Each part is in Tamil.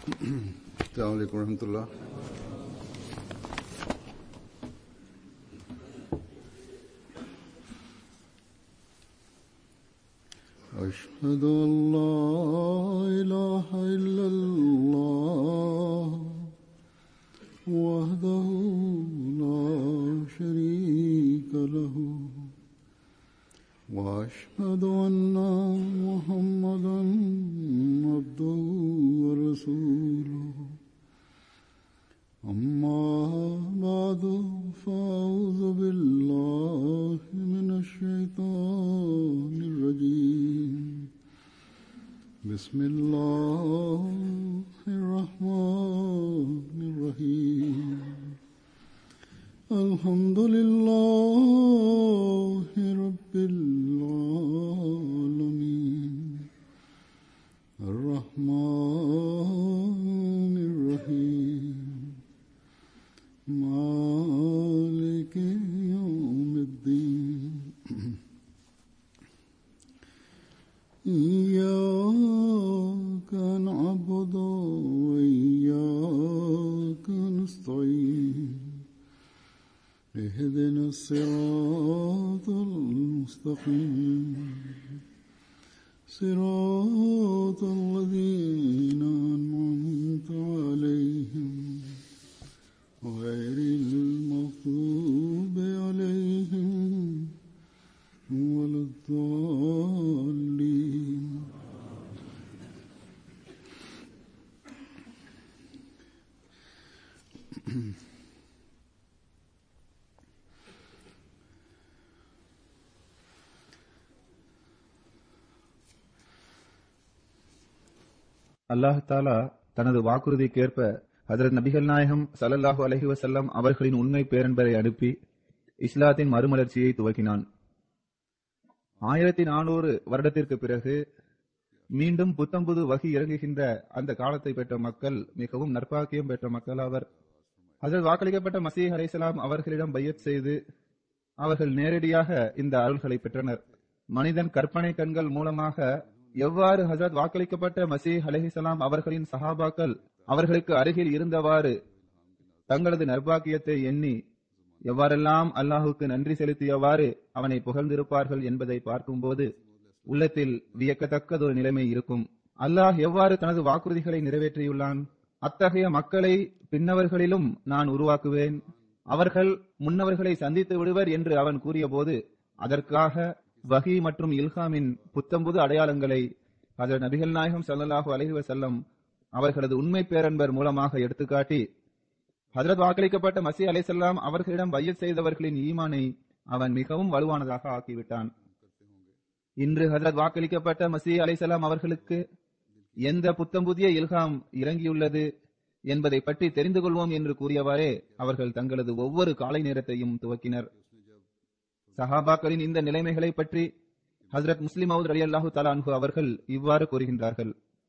السلام عليكم ورحمة الله. أشهد أن لا إله إلا الله وحده لا شريك له وأشهد أن محمدا عبده ورسوله. أما بعد فأعوذ بالله من الشيطان الرجيم. بسم الله الرحمن الرحيم. الحمد لله رب العالمين الرحمن الرحيم مالك يوم الدين. إياك نعبد وإياك نستعين. اهدنا الصراط المستقيم صراط الذين أنعمت عليهم غير المغضوب عليهم ولا الضالين. அல்லாஹ் தஆலா தனது வாக்குறுதிக்கேற்ப ஹஜ்ரத் நபிகள் நாயகம் ஸல்லல்லாஹு அலைஹி வஸல்லம் அவர்களின் உண்மை பேரன்பரை அனுப்பி இஸ்லாத்தின் மறுமலர்ச்சியை துவக்கினான். 1400 வருடத்திற்கு பிறகு மீண்டும் புத்தம்புது வகி இறங்குகின்ற அந்த காலத்தை பெற்ற மக்கள் மிகவும் நற்பாக்கியம் பெற்ற மக்கள் ஆவர். ஹஜ்ரத் வாக்களிக்கப்பட்ட மசீஹ் அலைஹிஸ்ஸலாம் அவர்களிடம் பையத் செய்து அவர்கள் நேரடியாக இந்த அருள்களை பெற்றனர். மனிதன் கற்பனை கண்கள் மூலமாக எவ்வாறு ஹஜ்ரத் வாக்களிக்கப்பட்ட மசீஹ் அலைஹிஸ்ஸலாம் அவர்களின் சஹாபாக்கள் அவர்களுக்கு அருகில் இருந்தவாறு தங்களது நற்பாக்கியத்தை எண்ணி எவ்வாறெல்லாம் அல்லாஹுக்கு நன்றி செலுத்தியவாறு அவனை புகழ்ந்திருப்பார்கள் என்பதை பார்க்கும்போது உள்ளத்தில் வியக்கத்தக்கதொரு நிலைமை இருக்கும். அல்லாஹ் எவ்வாறு தனது வாக்குறுதிகளை நிறைவேற்றியுள்ளான். அத்தகைய மக்களை பின்னவர்களிலும் நான் உருவாக்குவேன், அவர்கள் முன்னவர்களை சந்தித்து விடுவர் என்று அவன் கூறிய போது அதற்காக வஹி மற்றும் இல்ஹாமின் புத்தம்புது அடையாளங்களை ஹஜ்ரத் நபிகள் நாயகம் ஸல்லல்லாஹு அலைஹி வஸல்லம் அவர்களது உண்மை பேரன்பர் மூலமாக எடுத்துக்காட்டி ஹஜ்ரத் வாக்களிக்கப்பட்ட மசீஹ் அலைஹிஸ்ஸலாம் அவர்களிடம் பையத் செய்தவர்களின் ஈமானை அவன் மிகவும் வலுவானதாக ஆக்கிவிட்டான். இன்று ஹஜ்ரத் வாக்களிக்கப்பட்ட மசீஹ் அலைஹிஸ்ஸலாம் அவர்களுக்கு எந்த புத்தம்புதிய இல்ஹாம் இறங்கியுள்ளது என்பதை பற்றி தெரிந்து கொள்வோம் என்று கூறியவாறே அவர்கள் தங்களது ஒவ்வொரு காலை நேரத்தையும் துவக்கினர். சஹாபாக்களின் இந்த நிலைமைகளை பற்றி ஹஜ்ரத் முஸ்லிம் மவ்ஊத் ரலியல்லாஹு தஆலா அன்ஹு அவர்கள் இவ்வாறு கூறுகின்றார்கள்.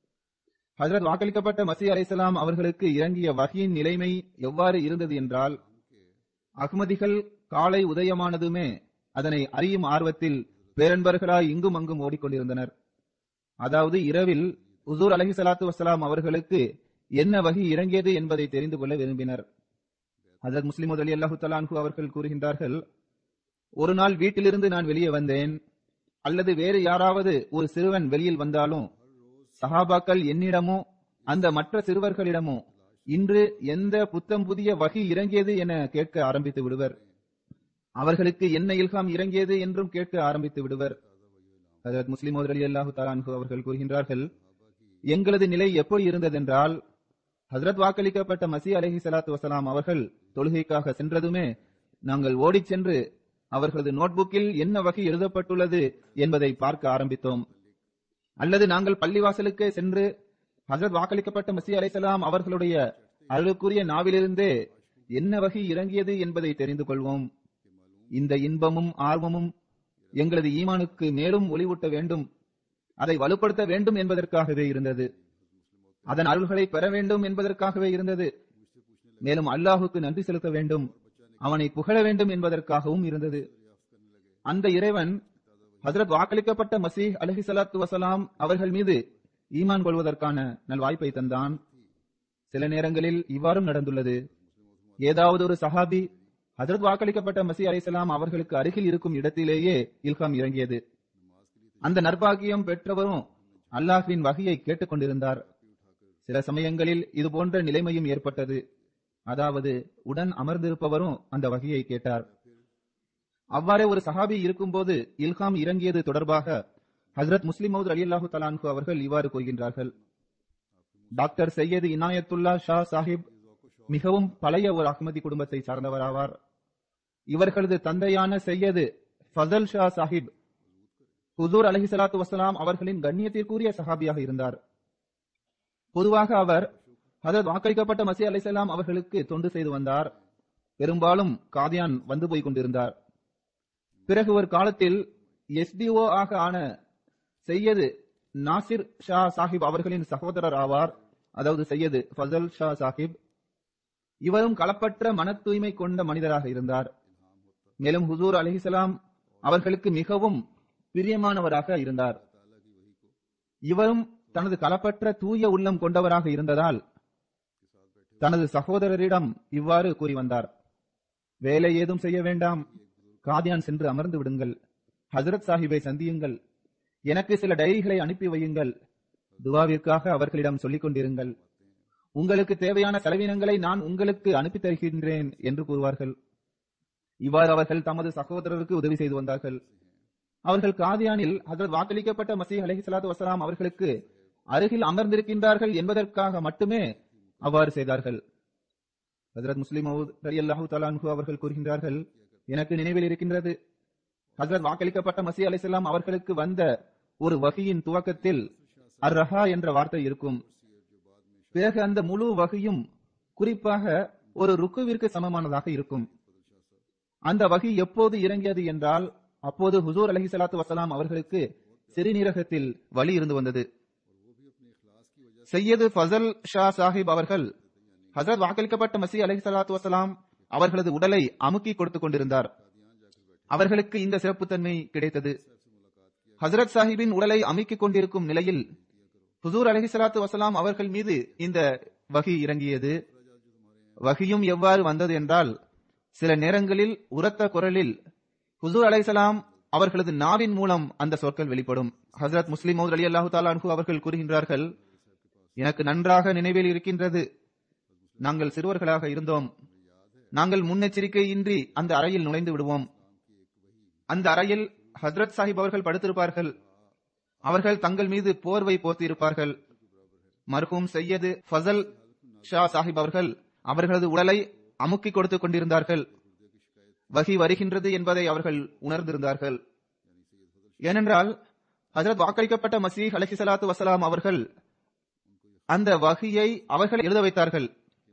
ஹஜ்ரத் வாக்களிக்கப்பட்ட மசீஹ் அலைஹிஸ்ஸலாம் அவர்களுக்கு இறங்கிய வஹியின் நிலைமை எவ்வாறு இருந்தது என்றால், அஹ்மதிகள் காலை உதயமானதுமே அதனை அறியும் ஆர்வத்தில் பேரன்பர்களாய் இங்கும் அங்கும் ஓடிக்கொண்டிருந்தனர். அதாவது இரவில் ஹுசூர் அலைஹிஸ்ஸலாத்து வஸ்ஸலாம் அவர்களுக்கு என்ன வஹி இறங்கியது என்பதை தெரிந்து கொள்ள விரும்பினர். ஹஜ்ரத் முஸ்லிம் மவ்ஊத் ரலியல்லாஹு தஆலா அன்ஹு அவர்கள் கூறுகின்றார்கள், ஒரு நாள் வீட்டிலிருந்து நான் வெளியே வந்தேன், அல்லது வேறு யாராவது ஒரு சிறுவன் வெளியில் வந்தாலும் சஹாபாக்கள் என்னிடமோ அந்த மற்ற சிறுவர்களிடமோ இன்று எந்த புத்தம் புதிய வகி இறங்கியது என கேட்க ஆரம்பித்து விடுவர். அவர்களுக்கு என்ன இல்ஹாம் இறங்கியது என்றும் கேட்க ஆரம்பித்து விடுவர். ஹஜ்ரத் முஸ்லிம் மவ்ஊத் ரலியல்லாஹு தஆலா அன்ஹு அவர்கள் கூறுகின்றார்கள், எங்களது நிலை எப்படி இருந்ததென்றால், ஹஜ்ரத் வாக்களிக்கப்பட்ட மசீஹ் அலைஹிஸ்ஸலாத்து வஸலாம் அவர்கள் தொழுகைக்காக சென்றதுமே நாங்கள் ஓடிச் சென்று அவர்களது நோட்புக்கில் என்ன வகை எழுதப்பட்டுள்ளது என்பதை பார்க்க ஆரம்பித்தோம். அல்லது நாங்கள் பள்ளிவாசலுக்கே சென்று ஹஜ்ரத் வாக்களிக்கப்பட்ட மசீஹ் அலைஹிஸ்ஸலாம் அவர்களுடைய அருளுக்குரிய நாவிலிருந்தே என்ன வகை இறங்கியது என்பதை தெரிந்து கொள்வோம். இந்த இன்பமும் ஆர்வமும் எங்களது ஈமானுக்கு மேலும் ஒளிவூட்ட வேண்டும், அதை வலுப்படுத்த வேண்டும் என்பதற்காகவே இருந்தது. அதன் அருள்களை பெற வேண்டும் என்பதற்காகவே இருந்தது. மேலும் அல்லாஹுக்கு நன்றி செலுத்த வேண்டும், அவனை புகழ வேண்டும் என்பதற்காகவும் இருந்தது. அந்த இறைவன் ஹஜ்ரத் வாக்களிக்கப்பட்ட மசீஹ் அலைஹிஸ்ஸலாத்து வஸலாம் அவர்கள் மீது ஈமான் கொள்வதற்கான நல்வாய்ப்பை தந்தான். சில நேரங்களில் இவ்வாறும் நடந்துள்ளது. ஏதாவது ஒரு சஹாபி ஹஜ்ரத் வாக்களிக்கப்பட்ட மசீஹ் அலைஹிஸ்ஸலாம் அவர்களுக்கு அருகில் இருக்கும் இடத்திலேயே இல்ஹாம் இறங்கியது. அந்த நற்பாகியம் பெற்றவரும் அல்லாஹ்வின் வஹியை கேட்டுக் கொண்டிருந்தார். சில சமயங்களில் இது போன்ற நிலைமையும் ஏற்பட்டது. அதாவது உடன் அமர்ந்திருப்பவரும் அந்த வஹியை கேட்டார். அவ்வாறே ஒரு சஹாபி இருக்கும்போது இல்ஹாம் இறங்கியது தொடர்பாக ஹஜ்ரத் முஸ்லிம் மவ்ஊத் ரலியல்லாஹு தஆலா அன்ஹு அவர்கள் இவ்வாறு கூறுகின்றார்கள். டாக்டர் சையது இனாயத்துல்லா ஷா சாஹிப் மிகவும் பழைய ஒரு அஹ்மதி குடும்பத்தை சார்ந்தவராவார். இவர்களது தந்தையான சையது ஃபசல் ஷா சாஹிப் ஹுசூர் அலைஹிஸ்ஸலாத்து வஸ்ஸலாம் அவர்களின் கண்ணியத்திற்குரிய சஹாபியாக இருந்தார். பொதுவாக அவர் ஹஜ்ரத் வாக்களிக்கப்பட்ட மசீஹ் அலைஹிஸ்ஸலாம் அவர்களுக்கு தொண்டு செய்து வந்தார். பெரும்பாலும் காதியான் வந்து போய் கொண்டிருந்தார். பிறகு ஒரு காலத்தில் SDO ஆக ஆன சையது நாசிர் ஷா சாஹிப் அவர்களின் சகோதரர் ஆவார். அதாவது சையது ஃபசல் ஷா சாஹிப். இவரும் களப்பற்ற மன தூய்மை கொண்ட மனிதராக இருந்தார். மேலும் ஹுசூர் அலைஹிஸ்ஸலாம் அவர்களுக்கு மிகவும் பிரியமானவராக இருந்தார். இவரும் தனது களப்பற்ற தூய உள்ளம் கொண்டவராக இருந்ததால் தனது சகோதரரிடம் இவ்வாறு கூறி வந்தார். வேலை ஏதும் செய்ய வேண்டாம், காதியான் சென்று அமர்ந்து விடுங்கள், ஹஜ்ரத் சாஹிபை சந்தியுங்கள், எனக்கு சில டைரிகளை அனுப்பி வையுங்கள், துவாவிற்காக அவர்களிடம் சொல்லிக் கொண்டிருங்கள், உங்களுக்கு தேவையான செலவினங்களை நான் உங்களுக்கு அனுப்பி தருகின்றேன் என்று கூறுவார்கள். இவ்வாறு அவர்கள் தமது சகோதரருக்கு உதவி செய்து வந்தார்கள். அவர்கள் காதியானில் ஹஜ்ரத் வாக்களிக்கப்பட்ட மசீஹ் அலைஹிஸ்ஸலாத்து வஸ்ஸலாம் அவர்களுக்கு அருகில் அமர்ந்திருக்கின்றார்கள் என்பதற்காக மட்டுமே அவ்வாறு செய்தார்கள். ஹஜ்ரத் முஸ்லிம் மவ்ஊத் ரலியல்லாஹு தஆலா அன்ஹு அவர்கள் கூறுகின்றார்கள், எனக்கு நினைவில் இருக்கின்றது, ஹஜ்ரத் வாக்களிக்கப்பட்ட மசீஹ் அலைஹிஸ்ஸலாம் அவர்களுக்கு வந்த ஒரு வஹியின் துவக்கத்தில் அர் ரஹா என்ற வார்த்தை இருக்கும். பிறகு அந்த முழு வஹியும் குறிப்பாக ஒரு ருக்குவிற்கு சமமானதாக இருக்கும். அந்த வஹி எப்போது இறங்கியது என்றால் அப்போது ஹுசூர் அலைஹிஸ்ஸலாத்து வஸ்ஸலாம் அவர்களுக்கு சிறுநீரகத்தில் வலி இருந்து வந்தது. சையது ஃபசல் ஷா சாஹிப் அவர்கள் ஹஜ்ரத் வாக்களிக்கப்பட்ட மசீஹ் அலைஹிஸ்ஸலாத்து வஸ்ஸலாம் அவர்களது உடலை அமுக்கி கொடுத்துக் கொண்டிருந்தார். அவர்களுக்கு இந்த சிறப்புத்தன்மை கிடைத்தது. ஹஜ்ரத் சாஹிபின் உடலை அமுக்கிக் கொண்டிருக்கும் நிலையில் ஹுசூர் அலைஹிஸ்ஸலாத்து வஸ்ஸலாம் அவர்கள் மீது இந்த வஹி இறங்கியது. வஹியும் எவ்வாறு வந்தது என்றால், சில நேரங்களில் உரத்த குரலில் ஹுசூர் அலைஹிஸ்ஸலாம் அவர்களது நாவின் மூலம் அந்த சொற்கள் வெளிப்படும். ஹஜ்ரத் முஸ்லிம் மவ்ஊத் ரலியல்லாஹு தஆலா அன்ஹு அவர்கள் கூறுகின்றார்கள், எனக்கு நன்றாக நினைவில் இருக்கின்றது, நாங்கள் சிறுவர்களாக இருந்தோம். நாங்கள் முன்னெச்சரிக்கையின்றி அந்த அறையில் நுழைந்து விடுவோம். அந்த அறையில் ஹஜ்ரத் சாஹிப் அவர்கள் படுத்திருப்பார்கள். அவர்கள் தங்கள் மீது போர்வை போர்த்தி இருப்பார்கள். மர்ஹூம் சையது ஃபசல் ஷா சாஹிப் அவர்கள் அவர்களது உடலை அமுக்கி கொடுத்துக் கொண்டிருந்தார்கள். வஹி வருகின்றது என்பதை அவர்கள் உணர்ந்திருந்தார்கள். ஏனென்றால் ஹஜ்ரத் வாக்களிக்கப்பட்ட மசீஹ் அலைஹிஸ்ஸலாத்து வஸ்ஸலாம் அவர்கள் அந்த வஹியை அவர்கள் எழுத வைத்தார்கள்.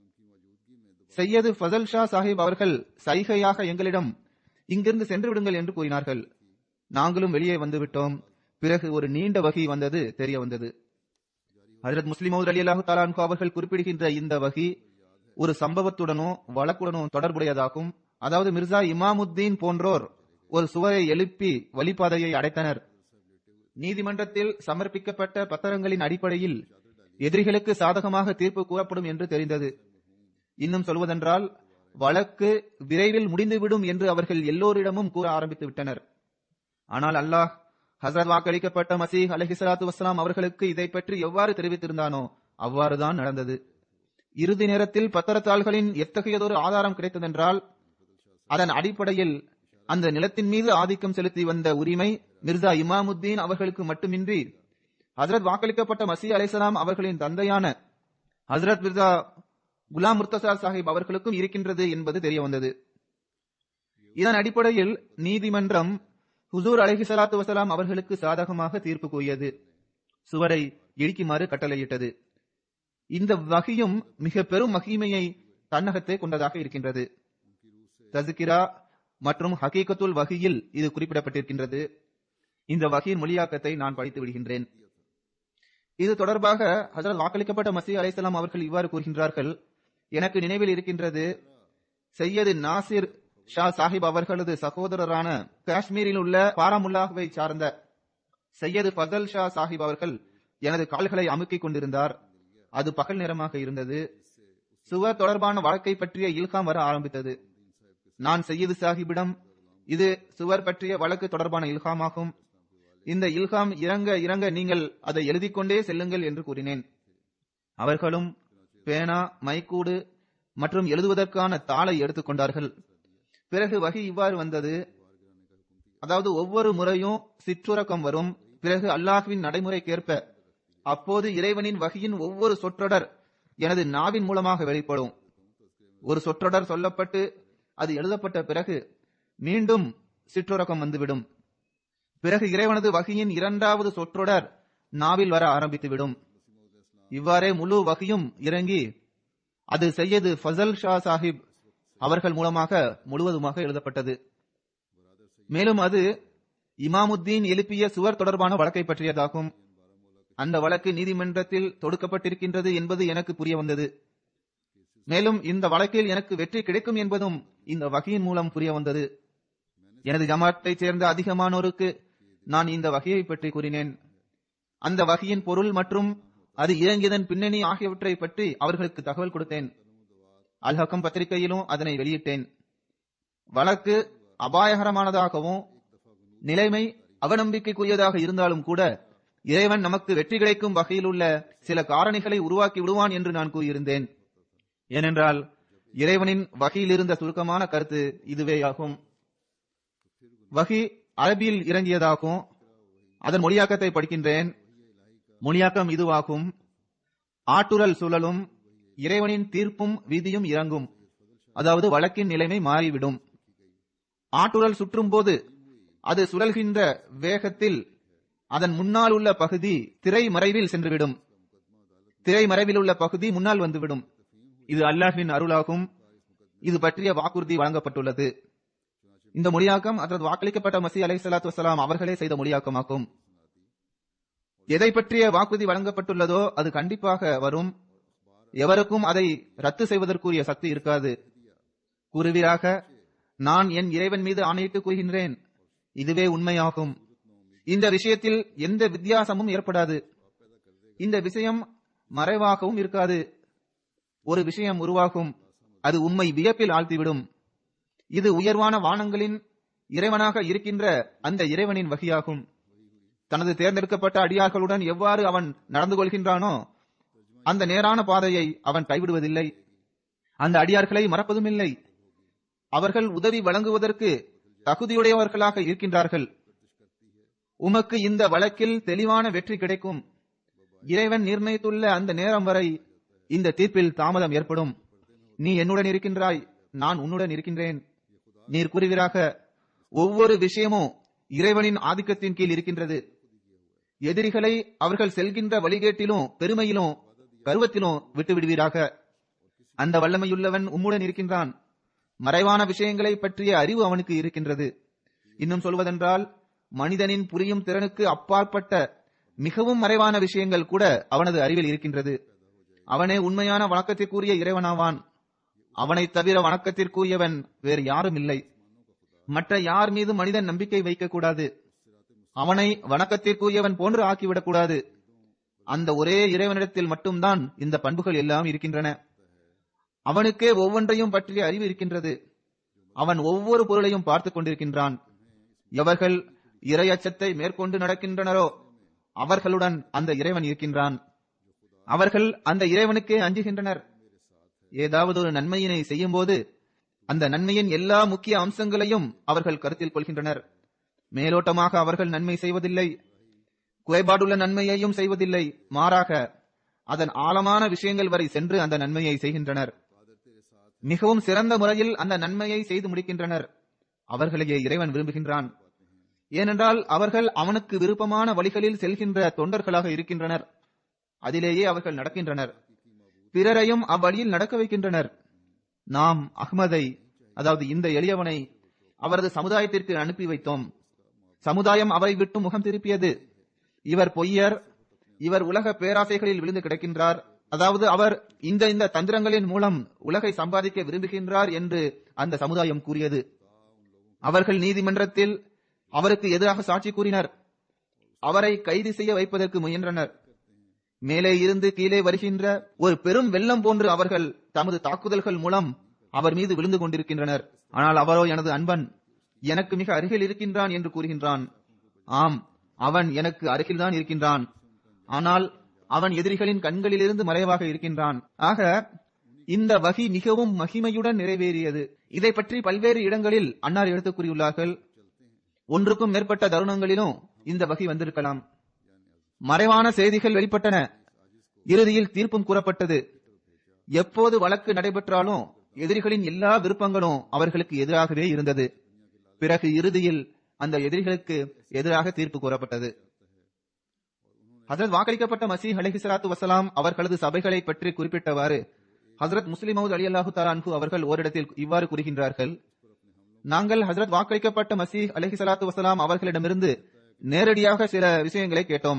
சையது ஃபசல் ஷா சாஹிப் அவர்கள் சைகையாக எங்களிடம் இங்கிருந்து சென்று விடுங்கள் என்று கூறினார்கள். நாங்களும் வெளியே வந்துவிட்டோம். பிறகு ஒரு நீண்ட வஹி வந்தது தெரிய வந்தது. ஹஜ்ரத் முஸ்லிம் மவ்ஊத் ரலியல்லாஹு தஆலா அன்ஹு அவர்கள் குறிப்பிடுகின்ற இந்த வஹி ஒரு சம்பவத்துடனோ வழக்குடனோ தொடர்புடையதாகும். அதாவது மிர்சா இமாமுத்தீன் போன்றோர் ஒரு சுவரை எழுப்பி வழிபாதையை அடைத்தனர். நீதிமன்றத்தில் சமர்ப்பிக்கப்பட்ட பத்திரங்களின் அடிப்படையில் எதிரிகளுக்கு சாதகமாக தீர்ப்பு கூறப்படும் என்று தெரிந்தது. இன்னும் சொல்வதென்றால், வழக்கு விரைவில் முடிந்துவிடும் என்று அவர்கள் எல்லோரிடமும் கூற ஆரம்பித்து விட்டனர். ஆனால் அல்லாஹ் ஹஜ்ரத் வாக்களிக்கப்பட்ட மசீஹ் அலைஹிஸ்ஸலாத்து வஸ்ஸலாம் அவர்களுக்கு இதை பற்றி எவ்வாறு தெரிவித்திருந்தானோ அவ்வாறுதான் நடந்தது. இறுதி நேரத்தில் பத்திரத்தாள்களின் எத்தகையதொரு ஆதாரம் கிடைத்ததென்றால், அதன் அடிப்படையில் அந்த நிலத்தின் மீது ஆதிக்கம் செலுத்தி வந்த உரிமை மிர்சா இமாமுத்தீன் அவர்களுக்கு மட்டுமின்றி ஹஜ்ரத் வாக்களிக்கப்பட்ட மசீஹ் அலைஹிஸ்ஸலாம் அவர்களின் தந்தையான ஹஜ்ரத் மிர்சா குலாம் முர்த்தசா சாஹிப் அவர்களுக்கும் இருக்கின்றது என்பது தெரிய வந்தது. இதன் அடிப்படையில் நீதிமன்றம் ஹுசூர் அலைஹிஸ்ஸலாத்து வஸ்ஸலாம் அவர்களுக்கு சாதகமாக தீர்ப்பு கூறியது. சுவரை இடிக்குமாறு கட்டளையிட்டது. இந்த வஹியும் மிக பெரும் மகிமையை தன்னகத்தை கொண்டதாக இருக்கின்றது. தஸ்கிரா மற்றும் ஹகீகத்துல் வஹியில் இது குறிப்பிடப்பட்டிருக்கின்றது. இந்த வஹியின் மொழியாக்கத்தை நான் படித்து விடுகின்றேன். இது தொடர்பாக ஹஜ்ரத் வாக்களிக்கப்பட்ட மசீஹ் அலைஹிஸ்ஸலாம் அவர்கள் இவ்வாறு கூறுகின்றார்கள், எனக்கு நினைவில் இருக்கின்றது, சையது நாசிர் ஷா சாஹிப் அவர்களது சகோதரரான காஷ்மீரில் உள்ள பாராமுல்லாவை சார்ந்த சையது ஃபசல் ஷா சாஹிப் அவர்கள் எனது கால்களை அமுக்கிக் கொண்டிருந்தார். அது பகல் நேரமாக இருந்தது. சுவர் தொடர்பான வழக்கை பற்றிய இல்ஹாம் வர ஆரம்பித்தது. நான் சையீது சாஹிபிடம், இது சுவர் பற்றிய வழக்கு தொடர்பான இல்ஹாமாகும், இந்த இல்ஹாம் இறங்க இறங்க நீங்கள் அதை எழுதிக் கொண்டே செல்லுங்கள் என்று கூறினேன். அவர்களும் பேனா, மைக்கூடு மற்றும் எழுதுவதற்கான தாளை எடுத்துக்கொண்டார்கள். பிறகு வகி இவ்வாறு வந்தது, அதாவது ஒவ்வொரு முறையும் சிற்றுறக்கம் வரும். பிறகு அல்லாஹ்வின் நடைமுறைக்கேற்ப அப்போது இறைவனின் வகியின் ஒவ்வொரு சொற்றொடர் எனது நாவின் மூலமாக வெளிப்படும். ஒரு சொற்றொடர் சொல்லப்பட்டு அது எழுதப்பட்ட பிறகு மீண்டும் சிற்றுறக்கம் வந்துவிடும். பிறகு இறைவனது வகியின் இரண்டாவது சொற்றொடர் நாவில் வர ஆரம்பித்துவிடும். இவ்வாறே முழு வகியும் இறங்கி அது சையது ஃபசல் ஷா சாஹிப் அவர்கள் மூலமாக முழுவதுமாக எழுதப்பட்டது. மேலும் அது இமாமுத்தீன் எழுப்பிய சுவர் தொடர்பான வழக்கை பற்றியதாகும். அந்த வழக்கு நீதிமன்றத்தில் தொடுக்கப்பட்டிருக்கின்றது என்பது எனக்கு புரிய வந்தது. மேலும் இந்த வழக்கில் எனக்கு வெற்றி கிடைக்கும் என்பதும் இந்த வகையின் மூலம் புரிய வந்தது. எனது ஜமாத்தை சேர்ந்த அதிகமானோருக்கு நான் இந்த வகையை பற்றி கூறினேன். அந்த வகையின் பொருள் மற்றும் அது இறங்கியதன் பின்னணி ஆகியவற்றை பற்றி அவர்களுக்கு தகவல் கொடுத்தேன். அல் ஹக்கம் பத்திரிகையிலும் அதனை வெளியிட்டேன். வழக்கு அபாயகரமானதாகவும் நிலைமை அவநம்பிக்கைக்குரியதாக இருந்தாலும் கூட இறைவன் நமக்கு வெற்றி கிடைக்கும் வகையில் உள்ள சில காரணிகளை உருவாக்கி விடுவான் என்று நான் கூறியிருந்தேன். ஏனென்றால் இறைவனின் வகையில் இருந்த சுருக்கமான கருத்து இதுவேயாகும். வகி அரபியில் இறங்கியதாகும். அதன் மொழியாக்கத்தை படிக்கின்றேன். மொழியாக்கம் இதுவாகும்: ஆட்டுரல் சுழலும், இறைவனின் தீர்ப்பும் விதியும் இறங்கும், அதாவது வழக்கின் நிலைமை மாறிவிடும். ஆட்டுரல் சுற்றும் போது அது சுழல்கின்ற வேகத்தில் அதன் முன்னால் உள்ள பகுதி திரைமறைவில் சென்றுவிடும். திரைமறைவில் உள்ள பகுதி முன்னால் வந்துவிடும். இது அல்லாஹ்வின் அருளாகும். இது பற்றிய வாக்குறுதி வழங்கப்பட்டுள்ளது. இந்த மொழியாக்கம் அதற்கு வாக்களிக்கப்பட்ட மசீஹ் அலைஹிஸ்ஸலாத்து வஸ்ஸலாம் அவர்களே செய்த மொழியாக்கமாகும். எதை பற்றிய வாக்குறுதி வழங்கப்பட்டுள்ளதோ அது கண்டிப்பாக வரும். எவருக்கும் அதை ரத்து செய்வதற்குரிய சக்தி இருக்காது. கூறுவீராக, நான் என் இறைவன் மீது ஆணையிட்டு கூறுகின்றேன், இதுவே உண்மையாகும். இந்த விஷயத்தில் எந்த வித்தியாசமும் ஏற்படாது. இந்த விஷயம் மறைவாகவும் இருக்காது. ஒரு விஷயம் உருவாகும், அது உம்மை வியப்பில் ஆழ்த்திவிடும். இது உயர்வான வானங்களின் இறைவனாக இருக்கின்ற அந்த இறைவனின் வகையாகும். தனது தேர்ந்தெடுக்கப்பட்ட அடியார்களுடன் எவ்வாறு அவன் நடந்து கொள்கின்றானோ அந்த நேரான பாதையை அவன் கைவிடுவதில்லை. அந்த அடியார்களை மறப்பதும் இல்லை. அவர்கள் உதவி வழங்குவதற்கு தகுதியுடையவர்களாக இருக்கின்றார்கள். உமக்கு இந்த வழக்கில் தெளிவான வெற்றி கிடைக்கும். இறைவன் நிர்ணயித்துள்ள அந்த நேரம் வரை இந்த தீர்ப்பில் தாமதம் ஏற்படும். நீ என்னுடன் இருக்கின்றாய், நான் உன்னுடன் இருக்கின்றேன். நீர் கூறுவீராக, ஒவ்வொரு விஷயமும் இறைவனின் ஆதிக்கத்தின் கீழ் இருக்கின்றது. எதிரிகளை அவர்கள் செல்கின்ற வழிகேட்டிலும் பெருமையிலும் கர்வத்திலும் விட்டுவிடுவீராக. அந்த வல்லமையுள்ளவன் உம்முடன் இருக்கின்றான். மறைவான விஷயங்களை பற்றிய அறிவு அவனுக்கு இருக்கின்றது. இன்னும் சொல்வதென்றால், மனிதனின் புரியும் திறனுக்கு அப்பாற்பட்ட மிகவும் மறைவான விஷயங்கள் கூட அவனது அறிவில் இருக்கின்றது. அவனே உண்மையான வணக்கத்திற்குரிய இறைவனாவான். அவனை தவிர வணக்கத்திற்குரியவன் வேறு யாரும் இல்லை. மற்ற யார் மீது மனிதன் நம்பிக்கை வைக்கக்கூடாது. அவனை வணக்கத்திற்குரியவன் போன்று ஆக்கிவிடக்கூடாது. அந்த ஒரே இறைவனிடத்தில் மட்டும்தான் இந்த பண்புகள் எல்லாம் இருக்கின்றன. அவனுக்கே ஒவ்வொன்றையும் பற்றிய அறிவு இருக்கின்றது. அவன் ஒவ்வொரு பொருளையும் பார்த்துக் கொண்டிருக்கின்றான். எவர்கள் இறையச்சத்தை மேற்கொண்டு நடக்கின்றனரோ அவர்களுடன் அந்த இறைவன் இருக்கின்றான். அவர்கள் அந்த இறைவனுக்கே அஞ்சுகின்றனர். ஏதாவது ஒரு நன்மையினை செய்யும் போது அந்த நன்மையின் எல்லா முக்கிய அம்சங்களையும் அவர்கள் கருத்தில் கொள்கின்றனர். மேலோட்டமாக அவர்கள் நன்மை செய்வதில்லை, குறைபாடுள்ள நன்மையையும் செய்வதில்லை. மாறாக அதன் ஆழமான விஷயங்கள் வரை சென்று அந்த நன்மையை செய்கின்றனர். மிகவும் சிறந்த முறையில் அந்த நன்மையை செய்து முடிக்கின்றனர். அவர்களையே இறைவன் விரும்புகின்றான். ஏனென்றால் அவர்கள் அவனுக்கு விருப்பமான வழிகளில் செல்கின்ற தொண்டர்களாக இருக்கின்றனர். அதிலேயே அவர்கள் நடக்கின்றனர். பிறரையும் அவ்வழியில் நடக்க வைக்கின்றனர். நாம் அஹ்மதை, அதாவது இந்த எளியவனை அவரது சமுதாயத்திற்கு அனுப்பி வைத்தோம். சமுதாயம் அவரை விட்டு முகம் திருப்பியது. இவர் பொய்யர், இவர் உலக பேராசைகளில் விழுந்து கிடக்கின்றார், அதாவது அவர் இந்த தந்திரங்களின் மூலம் உலகை சம்பாதிக்க விரும்புகின்றார் என்று அந்த சமுதாயம் கூறியது. அவர்கள் நீதிமன்றத்தில் அவருக்கு எதிராக சாட்சி கூறினர். அவரை கைது செய்ய வைப்பதற்கு முயன்றனர். மேலே இருந்து கீழே வருகின்ற ஒரு பெரும் வெள்ளம் போன்று அவர்கள் தமது தாக்குதல்கள் மூலம் அவர் மீது விழுந்து கொண்டிருக்கின்றனர். ஆனால் அவரோ எனது அன்பன் எனக்கு மிக அருகில் இருக்கின்றான் என்று கூறுகின்றான். ஆம், அவன் எனக்கு அருகில்தான் இருக்கின்றான், ஆனால் அவன் எதிரிகளின் கண்களிலிருந்து மறைவாக இருக்கின்றான். ஆக இந்த வகி மிகவும் மகிமையுடன் நிறைவேறியது. இதை பற்றி பல்வேறு இடங்களில் அன்னார் எடுத்துக் கூறியுள்ளார்கள். ஒன்றுக்கும் மேற்பட்ட தருணங்களிலும் இந்த வகி வந்திருக்கலாம். மறைவான செய்திகள் வெளிப்பட்டன. இறுதியில் தீர்ப்பும் கூறப்பட்டது. எப்போது வழக்கு நடைபெற்றாலும் எதிரிகளின் எல்லா விருப்பங்களும் அவர்களுக்கு எதிராகவே இருந்தது. பிறகு இறுதியில் அந்த எதிரிகளுக்கு எதிராக தீர்ப்பு கூறப்பட்டது. ஹஜ்ரத் வாக்களிக்கப்பட்ட மசீஹ் அலைஹிஸ்ஸலாத்து வஸலாம் அவர்களது சபைகளை பற்றி குறிப்பிட்டவாறு ஹஜ்ரத் முஸ்லிம் மவ்ஊத் ரலியல்லாஹு தஆலா அன்ஹு அவர்கள் ஓரிடத்தில் இவ்வாறு கூறுகின்றார்கள். நாங்கள் ஹஜ்ரத் வாக்களிக்கப்பட்ட மசீஹ் அலைஹிஸ்ஸலாத்து வஸலாம் அவர்களிடமிருந்து நேரடியாக சில விஷயங்களை கேட்டோம்.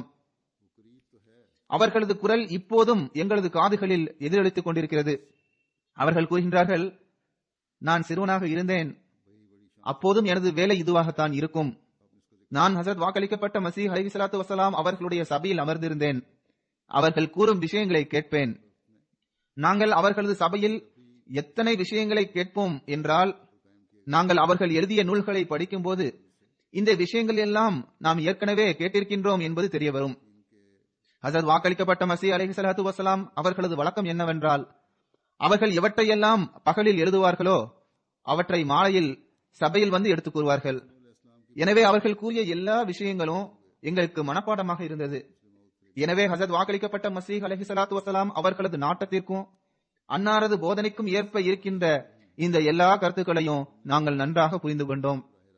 அவர்களது குரல் இப்போதும் எங்களது காதுகளில் எதிரொலித்துக் கொண்டிருக்கிறது. அவர்கள் கூறுகின்றார்கள், நான் சிறுவனாக இருந்தேன், அப்போதும் எனது வேலை இதுவாகத்தான் இருக்கும். நான் ஹஜ்ரத் வாக்களிக்கப்பட்ட மசீஹ் அலைஹிஸ்ஸலாத்து வஸலாம் அவர்களுடைய சபையில் அமர்ந்திருந்தேன். அவர்கள் கூறும் விஷயங்களை கேட்பேன். நாங்கள் அவர்களது சபையில் எத்தனை விஷயங்களை கேட்போம் என்றால், நாங்கள் அவர்கள் எழுதிய நூல்களை படிக்கும் போது இந்த விஷயங்கள் எல்லாம் நாம் ஏற்கனவே கேட்டிருக்கின்றோம் என்பது தெரிய வரும். ஹஜ்ரத் வாக்களிக்கப்பட்ட மசீஹ் அலைஹிஸ்ஸலாத்து வஸலாம் அவர்களது வழக்கம் என்னவென்றால், அவர்கள் எவற்றையெல்லாம் பகலில் எழுதுவார்களோ அவற்றை மாலையில் சபையில் வந்து எடுத்துக் கூறுவார்கள். எனவே அவர்கள் கூறிய எல்லா விஷயங்களும் எங்களுக்கு மனப்பாடமாக இருந்தது. எனவே ஹஜ்ரத் வாக்களிக்கப்பட்ட மசீஹ் அலைஹிஸ்ஸலாத்து வஸலாம் அவர்களது நாட்டத்திற்கும் அன்னாரது போதனைக்கும் ஏற்ப இருக்கின்ற இந்த எல்லா கருத்துக்களையும் நாங்கள் நன்றாக புரிந்து கொண்டோம்.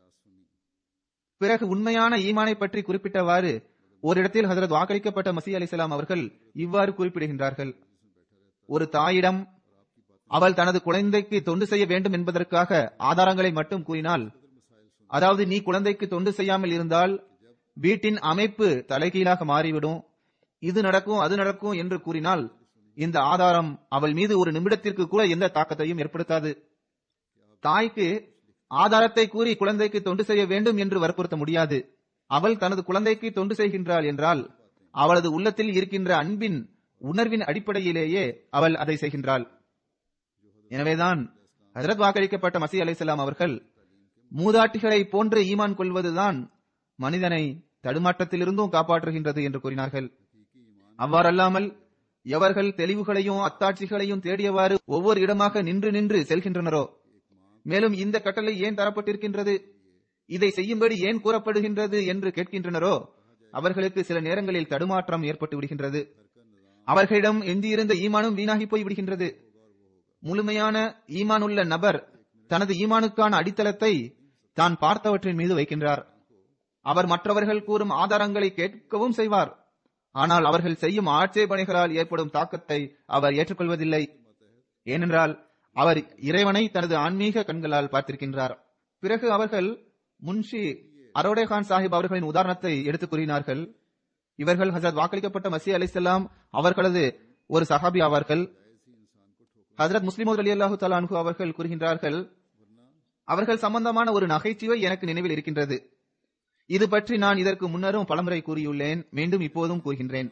பிறகு உண்மையான ஈமானை பற்றி குறிப்பிட்டவாறு ஓரிடத்தில் ஹஜ்ரத் வாக்களிக்கப்பட்ட மசீஹ் அலைஹிஸ்ஸலாம் அவர்கள் இவ்வாறு குறிப்பிடுகின்றார்கள். ஒரு தாயிடம் அவள் தனது குழந்தைக்கு தொண்டு செய்ய வேண்டும் என்பதற்காக ஆதாரங்களை மட்டும் கூறினால், அதாவது நீ குழந்தைக்கு தொண்டு செய்யாமல் இருந்தால் வீட்டின் அமைப்பு தலைகீழாக மாறிவிடும், இது நடக்கும் அது நடக்கும் என்று கூறினால், இந்த ஆதாரம் அவள் மீது ஒரு நிமிடத்திற்கு கூட எந்த தாக்கத்தையும் ஏற்படுத்தாது. தாய்க்கு ஆதாரத்தை கூறி குழந்தைக்கு தொண்டு செய்ய வேண்டும் என்று வற்புறுத்த முடியாது. அவள் தனது குழந்தைக்கு தொண்டு செய்கின்றாள் என்றால் அவளது உள்ளத்தில் இருக்கின்ற அன்பின் உணர்வின் அடிப்படையிலேயே அவள் அதை செய்கின்றாள். எனவேதான் ஹஜ்ரத் வாக்களிக்கப்பட்ட மசீஹ் அலைஹிஸ்ஸலாம் அவர்கள் மூதாட்டிகளை போன்று ஈமான் கொள்வதுதான் மனிதனை தடுமாற்றத்திலிருந்தும் காப்பாற்றுகின்றது என்று கூறினார்கள். அவ்வாறல்லாமல் எவர்கள் தெளிவுகளையும் அத்தாட்சிகளையும் தேடியவாறு ஒவ்வொரு இடமாக நின்று நின்று செல்கின்றனரோ, மேலும் இந்த கட்டளை ஏன் தரப்பட்டிருக்கின்றது, இதை செய்யும்படி ஏன் கூறப்படுகின்றது என்று கேட்கின்றனரோ, அவர்களுக்கு சில நேரங்களில் தடுமாற்றம் ஏற்பட்டு விடுகின்றது. அவர்களிடம் எஞ்சியிருந்த ஈமானும் வீணாகி போய் விடுகின்றது. முழுமையான ஈமான் உள்ள நபர் தனது ஈமானுக்கான அடித்தளத்தை தான் பார்த்தவற்றின் மீது வைக்கின்றார். அவர் மற்றவர்கள் கூறும் ஆதாரங்களை கேட்கவும் செய்வார். ஆனால் அவர்கள் செய்யும் ஆட்சேபனைகளால் ஏற்படும் தாக்கத்தை அவர் ஏற்றுக்கொள்வதில்லை. ஏனென்றால் அவர் இறைவனை தனது ஆன்மீக கண்களால் பார்த்திருக்கின்றார். பிறகு அவர்கள் முன்ஷி அரோடே கான் சாஹிப் அவர்களின் உதாரணத்தை எடுத்துக் கூறினார்கள். இவர்கள் ஹஜ்ரத் வாக்களிக்கப்பட்ட மசீஹ் அலைஹிஸ்ஸலாம் அவர்களது ஒரு சஹாபி ஆவார்கள். ஹஜ்ரத் முஸ்லிம் மவ்ஊத் ரலியல்லாஹு தஆலா அன்ஹு அவர்கள் கூறுகின்றார்கள், அவர்கள் சம்பந்தமான ஒரு நகைச்சுவை எனக்கு நினைவில் இருக்கின்றது. இது பற்றி நான் இதற்கு முன்னரும் பலமுறை கூறியுள்ளேன், மீண்டும் இப்போதும் கூறுகின்றேன்.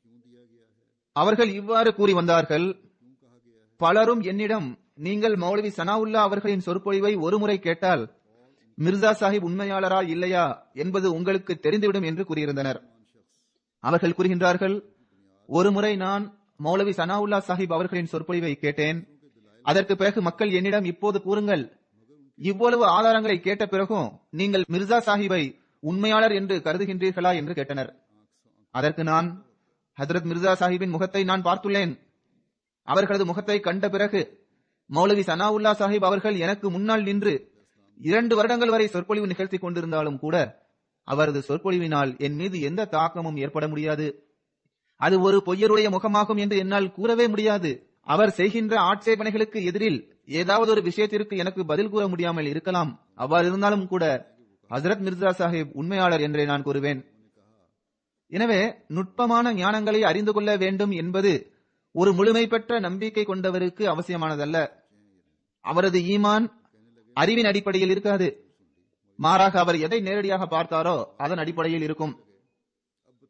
அவர்கள் இவ்வாறு கூறி வந்தார்கள், பலரும் என்னிடம் நீங்கள் மௌலவி சனாவுல்லா அவர்களின் சொற்பொழிவை ஒரு முறை கேட்டால் மிர்சா சாஹிப் உண்மையாளரா இல்லையா என்பது உங்களுக்கு தெரிந்துவிடும் என்று கூறியிருந்தனர். அவர்கள் கூறுகின்றார்கள், ஒரு முறை நான் மௌலவி சனாவுல்லா சாஹிப் அவர்களின் சொற்பொழிவை கேட்டேன். அதற்கு பிறகு மக்கள் என்னிடம் இப்போது கூறுங்கள், இவ்வளவு ஆதாரங்களை கேட்ட பிறகும் நீங்கள் மிர்சா சாஹிபை உண்மையாளர் என்று கருதுகின்றீர்களா என்று கேட்டனர். அதற்கு நான், ஹஜ்ரத் மிர்சா சாஹிபின் முகத்தை நான் பார்த்துள்ளேன். அவர்களது முகத்தை கண்ட பிறகு மௌலவி சனாவுல்லா சாஹிப் அவர்கள் எனக்கு முன்னால் நின்று 2 வருடங்கள் வரை சொற்பொழிவு நிகழ்த்தி கொண்டிருந்தாலும் கூட அவரது சொற்பொழிவினால் என் மீது எந்த தாக்கமும் ஏற்பட முடியாது. அது ஒரு பொய்யருடைய முகமாகும் என்று என்னால் கூறவே முடியாது. அவர் செய்கின்ற ஆட்சேபனைகளுக்கு எதிரில் ஏதாவது ஒரு விஷயத்திற்கு எனக்கு பதில் கூற முடியாமல் இருக்கலாம். அவ்வாறு இருந்தாலும் கூட ஹஜ்ரத் மிர்சா சாஹிப் உண்மையாளர் என்றே நான் கூறுவேன். எனவே நுட்பமான ஞானங்களை அறிந்து கொள்ள வேண்டும் என்பது ஒரு முழுமை பெற்ற நம்பிக்கை கொண்டவருக்கு அவசியமானதல்ல. அவரது ஈமான் அறிவின் அடிப்படையில் இருக்காது, மாறாக அவர் எதை நேரடியாக பார்த்தாரோ அதன் அடிப்படையில் இருக்கும்.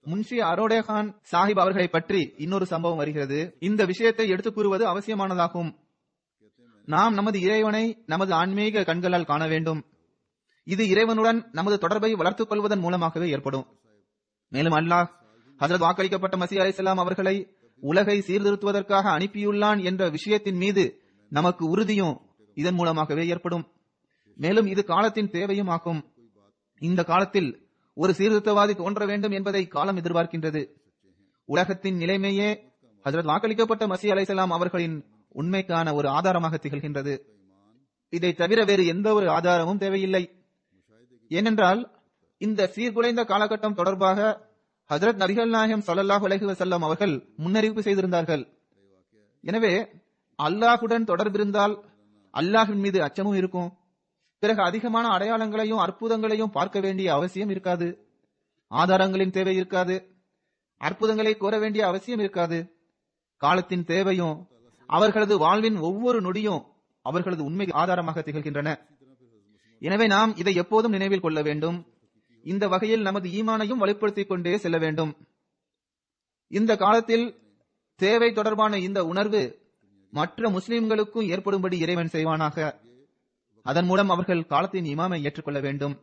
முன்ஷி அரோடே கான் சாஹிப் அவர்களை பற்றி இன்னொரு சம்பவம் வருகிறது. இந்த விஷயத்தை எடுத்துக் கூறுவது அவசியமானதாகும். நாம் நமது இறைவனை நமது ஆன்மீக கண்களால் காண வேண்டும். இது இறைவனுடன் நமது தொடர்பை வளர்த்துக் கொள்வதன் மூலமாகவே ஏற்படும். மேலும் அல்லாஹ் ஹஜ்ரத் வாக்களிக்கப்பட்ட மசீஹ் அலைஹிஸ்ஸலாம் அவர்களை உலகை சீர்திருத்துவதற்காக அனுப்பியுள்ளான் என்ற விஷயத்தின் மீது நமக்கு உறுதியும் இதன் மூலமாகவே ஏற்படும். மேலும் இது காலத்தின் தேவையும் ஆகும். இந்த காலத்தில் ஒரு சீர்திருத்தவாதி தோன்ற வேண்டும் என்பதை காலம் எதிர்பார்க்கின்றது. உலகத்தின் நிலைமையே ஹஜ்ரத் வாக்களிக்கப்பட்ட மசீஹ் அலைஹிஸ்ஸலாம் அவர்களின் உண்மைக்கான ஒரு ஆதாரமாக திகழ்கின்றது. இதை தவிர வேறு எந்த ஒரு ஆதாரமும் தேவையில்லை. ஏனென்றால் இந்த சீர்குலைந்த காலகட்டம் தொடர்பாக ஹஜ்ரத் நபிகள் நாயகம் ஸல்லல்லாஹு அலைஹி வஸல்லம் அவர்கள் முன்னறிவிப்பு செய்திருந்தார்கள். எனவே அல்லாஹுடன் தொடர்பிருந்தால் அல்லாஹின் மீது அச்சமும் இருக்கும். பிறகு அதிகமான அடையாளங்களையும் அற்புதங்களையும் பார்க்க வேண்டிய அவசியம் இருக்காது. ஆதாரங்களின் தேவை இருக்காது. அற்புதங்களை கோர வேண்டிய அவசியம் இருக்காது. காலத்தின் தேவையும் அவர்களது வாழ்வின் ஒவ்வொரு நொடியும் அவர்களது உண்மை ஆதாரமாக திகழ்கின்றன. எனவே நாம் இதை எப்போதும் நினைவில் கொள்ள வேண்டும். இந்த வகையில் நமது ஈமானையும் வலுப்படுத்திக் கொண்டே செல்ல வேண்டும். இந்த காலத்தில் தேவை தொடர்பான இந்த உணர்வு மற்ற முஸ்லிம்களுக்கும் ஏற்படும்படி இறைவன் செய்வானாக. அதன் மூலம் அவர்கள் காலத்தின் இமாமை ஏற்றுக்கொள்ள வேண்டும்.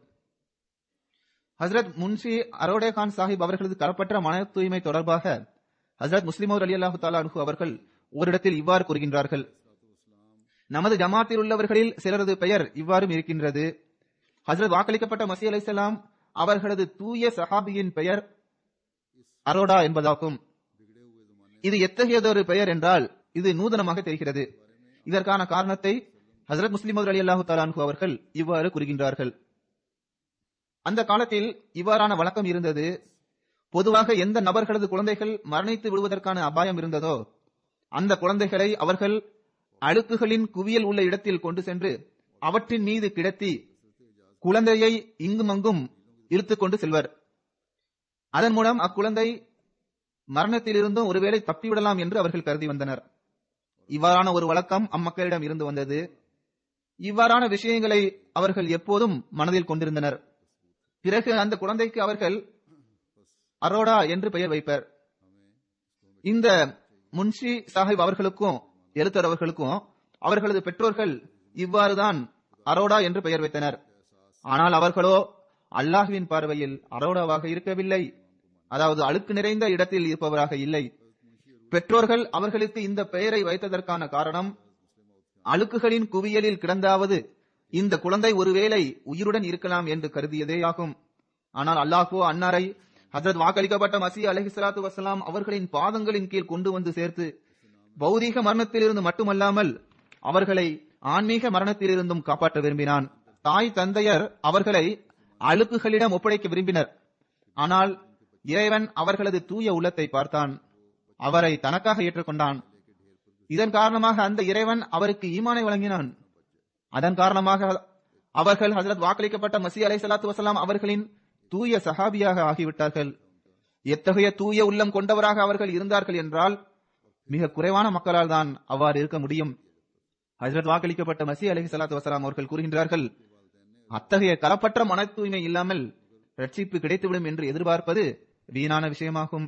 ஹஜ்ரத் முன்ஷி அரோடே கான் சாஹிப் அவர்களது கரப்பற்ற மன தூய்மை தொடர்பாக ஹஜ்ரத் முஸ்லிமோர் ரலியல்லாஹு தஆலா அன்ஹு அவர்கள் ஓரிடத்தில் இவ்வாறு கூறுகின்றார்கள். நமது ஜமாத்தில் உள்ளவர்களில் சிலரது பெயர் இவ்வாறும் இருக்கின்றது. ஹஜ்ரத் வாக்களிக்கப்பட்ட மசீஹ் அலைஹிஸ்ஸலாம் அவர்களது தூய சஹாபியின் பெயர் அரோடா என்பதாகும். இது எத்தகையதொரு பெயர் என்றால் இது நூதனமாக தெரிகிறது. இதற்கான காரணத்தை ஹஜ்ரத் முஸ்லிமோர் ரலியல்லாஹு தஆலா அன்ஹு அவர்கள் இவ்வாறு கூறுகின்றார்கள். அந்த காலத்தில் இவ்வாறான வழக்கம் இருந்தது. பொதுவாக எந்த நபர்களது குழந்தைகள் மரணித்து விடுவதற்கான அபாயம் இருந்ததோ அந்த குழந்தைகளை அவர்கள் அழுக்குகளின் குவியல் உள்ள இடத்தில் கொண்டு சென்று அவற்றின் மீது கிடத்தி குழந்தையை இங்கும் அங்கும் இழுத்துக் கொண்டு செல்வர். அதன் மூலம் அக்குழந்தை மரணத்திலிருந்தும் ஒருவேளை தப்பிவிடலாம் என்று அவர்கள் கருதி வந்தனர். இவ்வாறான ஒரு வழக்கம் அம்மக்களிடம் இருந்து வந்தது. இவ்வாறான விஷயங்களை அவர்கள் எப்போதும் மனதில் கொண்டிருந்தனர். பிறகு அந்த குழந்தைக்கு அவர்கள் அரோடா என்று பெயர் வைப்பர். இந்த முன்ஷி சாஹிப் அவர்களுக்கும் எழுத்தர் அவர்களுக்கும் அவர்களது பெற்றோர்கள் இவ்வாறுதான் அரோடா என்று பெயர் வைத்தனர். ஆனால் அவர்களோ அல்லாஹ்வின் பார்வையில் அரோடாவாக இருக்கவில்லை. அதாவது அழுக்கு நிறைந்த இடத்தில் இருப்பவராக இல்லை. பெற்றோர்கள் அவர்களுக்கு இந்த பெயரை வைத்ததற்கான காரணம் அழுக்குகளின் குவியலில் கிடந்தாவது இந்த குழந்தை ஒருவேளை உயிருடன் இருக்கலாம் என்று கருதியதே ஆகும். ஆனால் அல்லாஹ்வோ அன்னாரை ஹஜ்ரத் வாக்களிக்கப்பட்ட மசீஹ் அலைஹிஸ்ஸலாத்து வஸ்ஸலாம் அவர்களின் பாதங்களின் கீழ் கொண்டு வந்து சேர்த்து பௌதீக மரணத்திலிருந்து மட்டுமல்லாமல் அவர்களை ஆன்மீக மரணத்திலிருந்தும் காப்பாற்ற விரும்பினான். தாய் தந்தையர் அவர்களை அழுக்குகளிடம் ஒப்படைக்க விரும்பினர். ஆனால் இறைவன் அவர்களது தூய உள்ளத்தை பார்த்தான். அவரை தனக்காக ஏற்றுக்கொண்டான். இதன் காரணமாக அந்த இறைவன் அவருக்கு ஈமானை வழங்கினான். அதன் காரணமாக அவர்கள் ஹஜ்ரத் வாக்களிக்கப்பட்ட மசீஹ் அலைஹிஸ்ஸலாத்து வஸ்ஸலாம் அவர்களின் தூய சஹாபியாக ஆகிவிட்டார்கள். எத்தகைய தூய உள்ளம் கொண்டவராக அவர்கள் இருந்தார்கள் என்றால் மிக குறைவான மக்களால் தான் அவ்வாறு இருக்க முடியும். ஹஜ்ரத் வாக்களிக்கப்பட்ட மசீஹ் அலைஹிஸ்ஸலாத்து வஸ்ஸலாம் அவர்கள் கூறுகின்றார்கள், அத்தகைய கலப்பற்ற மன தூய்மை இல்லாமல் ரட்சிப்பு கிடைத்துவிடும் என்று எதிர்பார்ப்பது வீணான விஷயமாகும்.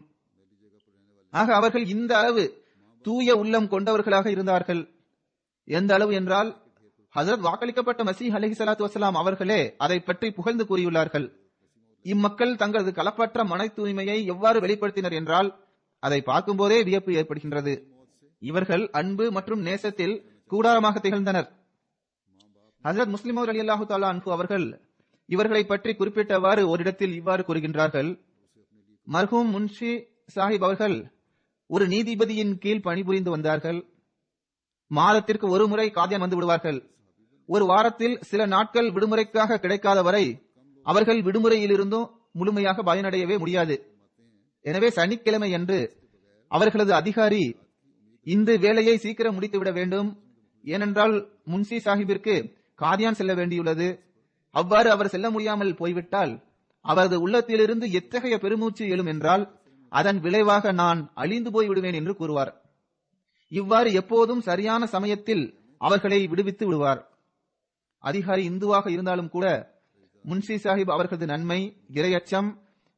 ஆக அவர்கள் இந்த அளவு தூய உள்ளம் கொண்டவர்களாக இருந்தார்கள். எந்த அளவு என்றால் ஹஜ்ரத் வாக்களிக்கப்பட்ட மசீஹ் அலைஹிஸ்ஸலாத்து வஸ்ஸலாம் அவர்களே அதை பற்றி புகழ்ந்து கூறியுள்ளார்கள். இம்மக்கள் தங்களது கலப்பற்ற மன தூய்மையை எவ்வாறு வெளிப்படுத்தினர் என்றால் அதை பார்க்கும் போதே வியப்பு ஏற்படுகின்றது. இவர்கள் அன்பு மற்றும் நேசத்தில் கூடாரமாக திகழ்ந்தனர். ஹஜ்ரத் முஸ்லிமோர் ரலியல்லாஹு தஆலா அன்ஹு அவர்கள் இவர்களை பற்றி குறிப்பிட்டவாறு ஓரிடத்தில் இவ்வாறு கூறுகின்றார்கள். மர்ஹூம் முன்ஷி சாஹிப் அவர்கள் ஒரு நீதிபதியின் கீழ் பணிபுரிந்து வந்தார்கள். மாதத்திற்கு ஒரு முறை காதியான் வந்து விடுவார்கள். ஒரு வாரத்தில் சில நாட்கள் விடுமுறைக்காக கிடைக்காத வரை அவர்கள் விடுமுறையில் இருந்தும் முழுமையாக பயனடையவே முடியாது. எனவே சனிக்கிழமை அன்று அவர்களது அதிகாரி இந்த வேலையை சீக்கிரம் முடித்துவிட வேண்டும், ஏனென்றால் முன்ஷி சாஹிபிற்கு காதியான் செல்ல வேண்டியுள்ளது. அவ்வாறு அவர் செல்ல முடியாமல் போய்விட்டால் அவரது உள்ளத்திலிருந்து எத்தகைய பெருமூச்சு எழும் என்றால் அதன் விளைவாக நான் அழிந்து போய் விடுவேன் என்று கூறுவார். இவ்வாறு எப்போதும் சரியான சமயத்தில் அவர்களை விடுவித்து விடுவார். அதிகாரி இந்துவாக இருந்தாலும் கூட முன்ஷி சாஹிப் அவர்களது நன்மை, இரையச்சம்,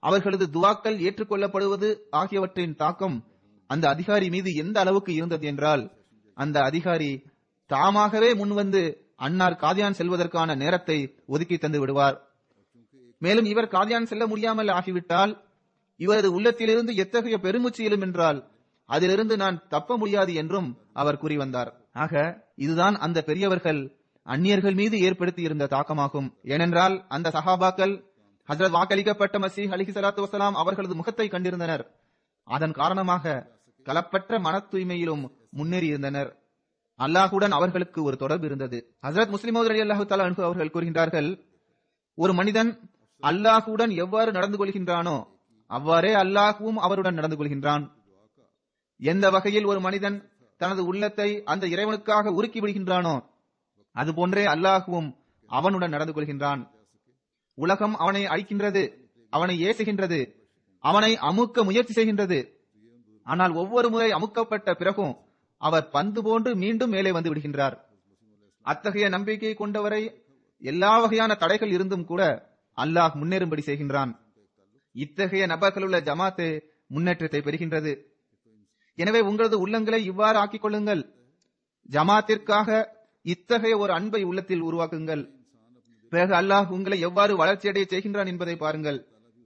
அவர்களது துவாக்கள் ஏற்றுக்கொள்ளப்படுவது ஆகியவற்றின் தாக்கம் அந்த அதிகாரி மீது எந்த அளவுக்கு இருந்தது என்றால், அந்த அதிகாரி தாமாகவே முன்வந்து அன்னார் காதியான் செல்வதற்கான நேரத்தை ஒதுக்கி தந்து விடுவார். மேலும் இவர் காதியான் செல்ல முடியாமல் ஆகிவிட்டால் இவரது உள்ளத்திலிருந்து எத்தகைய பெருமூச்சு எழும் என்றால் அதிலிருந்து நான் தப்ப முடியாது என்றும் அவர் கூறி வந்தார். ஆக இதுதான் அந்த பெரியவர்கள் அந்நியர்கள் மீது ஏற்படுத்தி இருந்த தாக்கமாகும். ஏனென்றால் அந்த சஹாபாக்கள் ஹஜ்ரத் வாக்களிக்கப்பட்ட மசீஹ் அலைஹிஸ்ஸலாத்து வஸலாம் அவர்களது முகத்தை கண்டிருந்தனர். அதன் காரணமாக கலப்பற்ற மன தூய்மையிலும் முன்னேறி இருந்தனர். அல்லாஹுடன் அவர்களுக்கு ஒரு தொடர்பு இருந்தது. ஹஜ்ரத் முஸ்லிம் ரலியல்லாஹு தஆலா அன்ஹு அவர்கள் கூறுகின்றார்கள், ஒரு மனிதன் அல்லாஹுடன் எவ்வாறு நடந்து கொள்கின்றானோ அவ்வாறே அல்லாஹுவும் அவருடன் நடந்து கொள்கின்றான். எந்த வகையில் ஒரு மனிதன் தனது உள்ளத்தை அந்த இறைவனுக்காக உருக்கி விடுகின்றானோ அதுபோன்றே அல்லாஹுவும் அவனுடன் நடந்து கொள்கின்றான். உலகம் அவனை அழிக்கின்றது, அவனை ஏசுகின்றது, அவனை அமுக்க முயற்சி செய்கின்றது. ஆனால் ஒவ்வொரு முறை அமுக்கப்பட்ட பிறகும் அவர் பந்து போன்று மீண்டும் மேலே வந்து விடுகின்றார். அத்தகைய நம்பிக்கை கொண்டவரை எல்லா வகையான தடைகள் இருந்தும் கூட அல்லாஹ் முன்னேறும்படி செய்கின்றான். இத்தகைய நபர்களுள்ள ஜமாத்து முன்னேற்றத்தை பெறுகின்றது. எனவே உங்களது உள்ளங்களை இவ்வாறு ஆக்கிக் கொள்ளுங்கள். ஜமாத்திற்காக இத்தகைய ஒரு அன்பை உள்ளத்தில் உருவாக்குங்கள். பிறகு அல்லாஹ் உங்களை எவ்வாறு வளர்ச்சியடைய செய்கின்றான் என்பதை பாருங்கள்.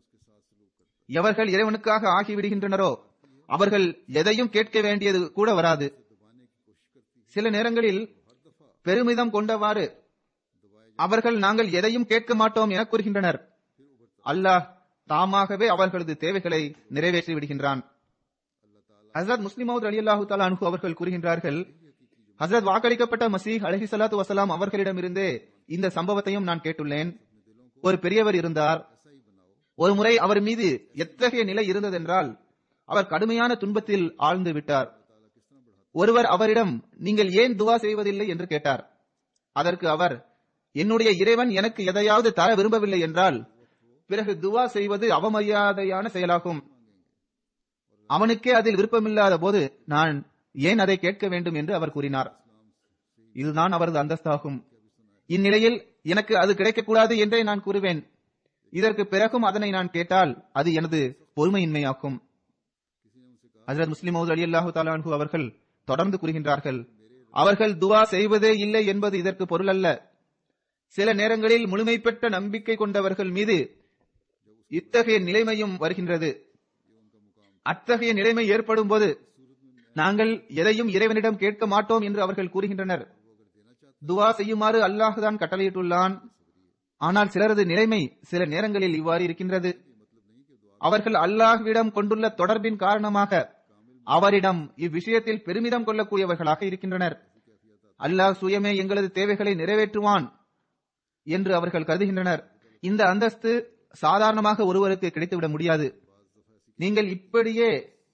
எவர்கள் இறைவனுக்காக ஆகிவிடுகின்றனரோ அவர்கள் எதையும் கேட்க வேண்டியது கூட வராது. சில நேரங்களில் பெருமிதம் கொண்டவாறு அவர்கள் நாங்கள் எதையும் கேட்க மாட்டோம் என கூறுகின்றனர். அல்லாஹ் தாமாகவே அவர்களது தேவைகளை நிறைவேற்றி விடுகின்றான். ஹஜ்ரத் முஸ்லிம் மவ்ஊத் ரலியல்லாஹு தஆலா அன்ஹு அவர்கள் கூறுகின்றார்கள், ஹஜ்ரத் வாக்களிக்கப்பட்ட மசீஹ் அலைஹிஸ்ஸலாத்து வஸலாம் அவர்களிடமிருந்தே இந்த சம்பவத்தையும் நான் கேட்டுள்ளேன். ஒரு பெரியவர் இருந்தார். ஒரு முறை அவர் மீது எத்தகைய நிலை இருந்ததென்றால் அவர் கடுமையான துன்பத்தில் ஆழ்ந்து விட்டார். ஒருவர் அவரிடம் நீங்கள் ஏன் துவா செய்வதில்லை என்று கேட்டார். அதற்கு அவர், என்னுடைய இறைவன் எனக்கு எதையாவது தர விரும்பவில்லை என்றால் பிறகு துவா செய்வது அவமரியாதையான செயலாகும். அவனுக்கே அதில் விருப்பமில்லாத போது நான் ஏன் அதை கேட்க வேண்டும் என்று அவர் கூறினார். இதுதான் அவரது அந்தஸ்தாகும். இந்நிலையில் எனக்கு அது கிடைக்கக்கூடாது என்றே நான் கூறுவேன். இதற்கு பிறகும் அதனை நான் கேட்டால் அது எனது பொறுமையின்மையாகும். ஹஜ்ரத் முஸ்லிம் மவ்ஊத் ரலியல்லாஹு தஆலா அன்ஹு அவர்கள் தொடர்ந்து கூறுகின்றார்கள், அவர்கள் துவா செய்வதே இல்லை என்பது இதற்கு பொருள் அல்ல. சில நேரங்களில் முழுமை பெற்ற நம்பிக்கை கொண்டவர்கள் மீது இத்தகைய நிலைமையும் வருகின்றது. அத்தகைய நிலைமை ஏற்படும் போது நாங்கள் எதையும் இறைவனிடம் கேட்க மாட்டோம் என்று அவர்கள் கூறுகின்றனர். துவா செய்யுமாறு அல்லாஹ்தான் கட்டளையிட்டுள்ளான். ஆனால் சிலரது நிலைமை சில நேரங்களில் இவ்வாறு இருக்கின்றது. அவர்கள் அல்லாஹ்விடம் கொண்டுள்ள தொடர்பின் காரணமாக அவரிடம் இவ்விஷயத்தில் பெருமிதம் கொள்ளக்கூடியவர்களாக இருக்கின்றனர். அல்லாஹ் சுயமே எங்களது தேவைகளை நிறைவேற்றுவான் என்று அவர்கள் கருதுகின்றனர். இந்த அந்தஸ்து சாதாரணமாக ஒருவருக்கு கிடைத்துவிட முடியாது. நீங்கள் இப்படியே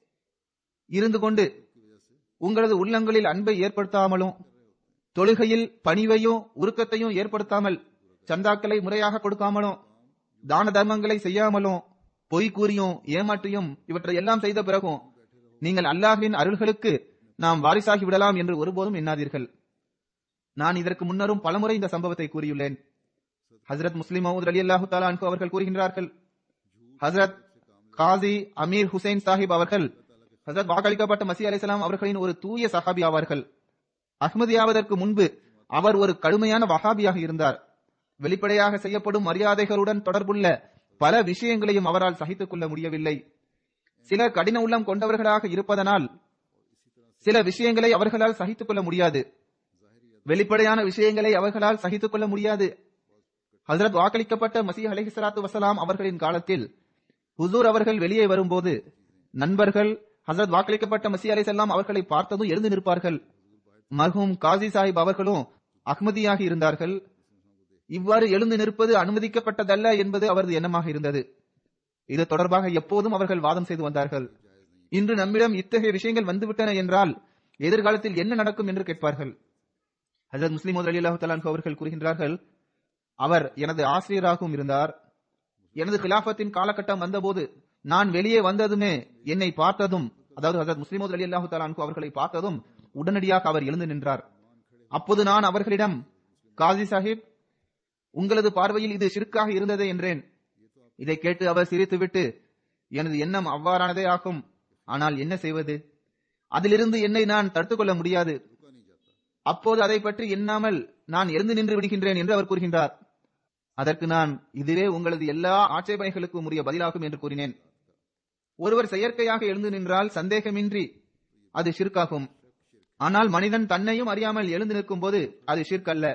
இருந்து கொண்டு உங்களது உள்ளங்களில் அன்பை ஏற்படுத்தாமலும் தொழுகையில் பணிவையும் உருக்கத்தையும் ஏற்படுத்தாமல் சந்தாக்களை முறையாக கொடுக்காமலும் தான தர்மங்களை செய்யாமலும் பொய் கூறியும் ஏமாற்றியும் இவற்றை எல்லாம் செய்த பிறகும் நீங்கள் அல்லாஹ்வின் அருள்களுக்கு நாம் வாரிசாகி விடலாம் என்று ஒருபோதும் எண்ணாதீர்கள். நான் இதற்கு முன்னரும் பலமுறை இந்த சம்பவத்தை கூறியுள்ளேன். ஹஜ்ரத் முஸ்லிம் மவ்ஊத் ரலியல்லாஹு தஆலா அன்ஹு அவர்கள் கூறுகின்றார்கள், ஹஜ்ரத் காசி அமீர் ஹுசைன் சாஹிப் அவர்கள் ஹஜ்ரத் வாக்களிக்கப்பட்ட மசீஹ் அலைஹிஸ்ஸலாம் அவர்களின் ஒரு தூய சஹாபி ஆவார்கள். அஹ்மதியாவதற்கு முன்பு அவர் ஒரு கடுமையான வஹாபியாக இருந்தார். வெளிப்படையாக செய்யப்படும் மரியாதைகளுடன் தொடர்புள்ள பல விஷயங்களையும் அவரால் சகித்துக் கொள்ள முடியவில்லை. சிலர் கடின உள்ளம் கொண்டவர்களாக இருப்பதனால் சில விஷயங்களை அவர்களால் சகித்துக் கொள்ள முடியாது. வெளிப்படையான விஷயங்களை அவர்களால் சகித்துக் கொள்ள முடியாது. ஹஜ்ரத் வாக்களிக்கப்பட்ட மசீஹ் அலைஹிஸ்ஸலாத்து வஸலாம் அவர்களின் காலத்தில் ஹுசூர் அவர்கள் வெளியே வரும்போது நண்பர்கள் ஹஜ்ரத் வாக்களிக்கப்பட்ட மசீஹ் அலைஹிஸ்ஸலாம் அவர்களை பார்த்ததும் எழுந்து நிற்பார்கள். மர்ஹூம் காசி சாஹிப் அவர்களும் அஹ்மதியாக இருந்தார்கள். இவ்வாறு எழுந்து நிற்பது அனுமதிக்கப்பட்டதல்ல என்பது அவரது எண்ணமாக இருந்தது. இது தொடர்பாக எப்போதும் அவர்கள் வாதம் செய்து வந்தார்கள். இன்று நம்மிடம் இத்தகைய விஷயங்கள் வந்துவிட்டன என்றால் எதிர்காலத்தில் என்ன நடக்கும் என்று கேட்பார்கள். ஹஜ்ரத் முஸ்லிம் மவ்ஊத் ரலியல்லாஹு தஆலா அன்ஹு அவர்கள் கூறுகின்றார்கள், அவர் எனது ஆசிரியராகவும் இருந்தார். எனது கிலாஃபத்தின் காலகட்டம் வந்தபோது நான் வெளியே வந்ததுமே என்னை பார்த்ததும், அதாவது ஹஜ்ரத் முஸ்லிம் மவ்ஊத் ரலியல்லாஹு தஆலா அன்ஹு அவர்களை பார்த்ததும் உடனடியாக அவர் எழுந்து நின்றார். அப்போது நான் அவர்களிடம், காசி சாஹிப், உங்களது பார்வையில் இது ஷிர்காக இருந்ததே என்றேன். இதை கேட்டு அவர் சிரித்துவிட்டு, எனது எண்ணம் அவ்வாறானதே ஆகும், ஆனால் என்ன செய்வது, அதிலிருந்து என்னை நான் தடுத்துக் கொள்ள முடியாது. அப்போது அதை பற்றி எண்ணாமல் நான் எழுந்து நின்று விடுகின்றேன் என்று அவர் கூறுகின்றார். அதற்கு நான், இதுவே உங்களது எல்லா ஆட்சேபனைகளுக்கும் உரிய பதிலாகும் என்று கூறினேன். ஒருவர் செயற்கையாக எழுந்து நின்றால் சந்தேகமின்றி அது ஷிர்காகும். ஆனால் மனிதன் தன்னையும் அறியாமல் எழுந்து நிற்கும் போது அது ஷிர்க் அல்ல.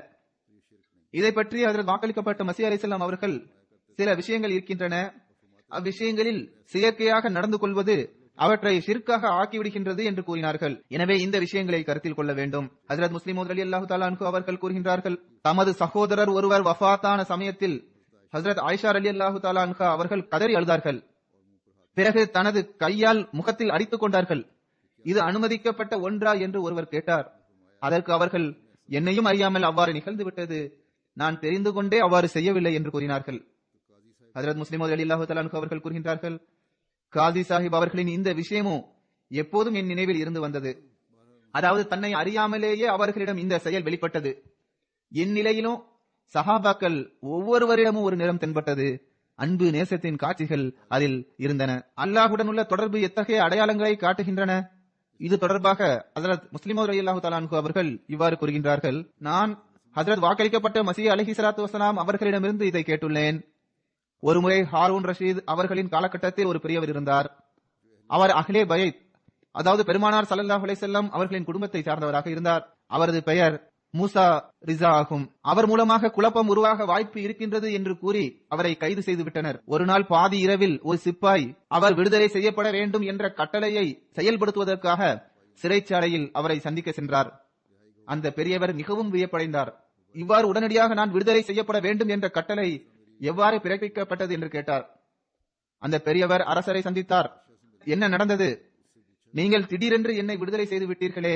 இதை பற்றி அதில் வாக்களிக்கப்பட்ட மசீஹ் அலைஹிஸ்ஸலாம் அவர்கள் சில விஷயங்கள் இருக்கின்றன, அவ்விஷயங்களில் செயற்கையாக நடந்து கொள்வது அவற்றை ஷிர்காக ஆக்கிவிடுகின்றது என்று கூறினார்கள். எனவே இந்த விஷயங்களை கருத்தில் கொள்ள வேண்டும். ஹஜ்ரத் முஸ்லிம் மவ்ஊத் ரலியல்லாஹு தஆலா அன்ஹு அவர்கள் கூறுகின்றார்கள், தமது சகோதரர் ஒருவர் வஃபாத்தான சமயத்தில் ஹஜ்ரத் ஆயிஷா ரலியல்லாஹு தஆலா அன்ஹா அவர்கள் கதறி அழுதார்கள். பிறகு தனது கையால் முகத்தில் அடித்துக் கொண்டார்கள். இது அனுமதிக்கப்பட்ட ஒன்றா என்று ஒருவர் கேட்டார். அதற்கு அவர்கள், என்னையும் அறியாமல் அவ்வாறு நிகழ்ந்து விட்டது, நான் தெரிந்து கொண்டே அவ்வாறு செய்யவில்லை என்று கூறினார்கள். ஹஜ்ரத் முஸ்லிம் மவ்ஊத் ரலியல்லாஹு தஆலா அன்ஹு அவர்கள் கூறுகின்றார்கள், காதி சாஹிப் அவர்களின் இந்த விஷயமும் எப்போதும் என் நினைவில் இருந்து வந்தது. அதாவது தன்னை அறியாமலேயே அவர்களிடம் இந்த செயல் வெளிப்பட்டது. என் நிலையிலும் சஹாபாக்கள் ஒவ்வொருவரிடமும் ஒரு நிறம் தென்பட்டது. அன்பு நேசத்தின் காட்சிகள் அதில் இருந்தன. அல்லாஹுடன் உள்ள தொடர்பு எத்தகைய அடையாளங்களை காட்டுகின்றன. இது தொடர்பாக ஹஜ்ரத் முஸ்லிம் மவ்ஊத் ரலியல்லாஹு தஆலா அன்ஹு அவர்கள் இவ்வாறு கூறுகின்றார்கள், நான் ஹஜ்ரத் வாக்களிக்கப்பட்ட மசீஹ் அலைஹிஸ்ஸலாத்து வஸலாம் அவர்களிடமிருந்து இதை கேட்டுள்ளேன். ஒருமுறை ஹாரூன் ரஷீத் அவர்களின் காலகட்டத்தில் ஒரு பெரியவர் இருந்தார். அவர் அஹ்லே பைத், அதாவது பெருமானார் ஸல்லல்லாஹு அலைஹி வஸல்லம் அவர்களின் குடும்பத்தை சார்ந்தவராக இருந்தார். அவரது பெயர் மூசா ரிசா ஆகும். அவர் மூலமாக குழப்பம் உருவாக வாய்ப்பு இருக்கின்றது என்று கூறி அவரை கைது செய்து விட்டனர். ஒரு நாள் பாதி இரவில் ஒரு சிப்பாய் அவர் விடுதலை செய்யப்பட வேண்டும் என்ற கட்டளையை செயல்படுத்துவதற்காக சிறைச்சாலையில் அவரை சந்திக்க சென்றார். அந்த பெரியவர் மிகவும் வியப்படைந்தார். இவ்வாறு உடனடியாக நான் விடுதலை செய்யப்பட வேண்டும் என்ற கட்டளை எவ்வாறு பிறப்பிக்கப்பட்டது என்று கேட்டார். அந்த பெரியவர் அரசரை சந்தித்தார். என்ன நடந்தது, நீங்கள் திடீரென்று என்னை விடுதலை செய்து விட்டீர்களே,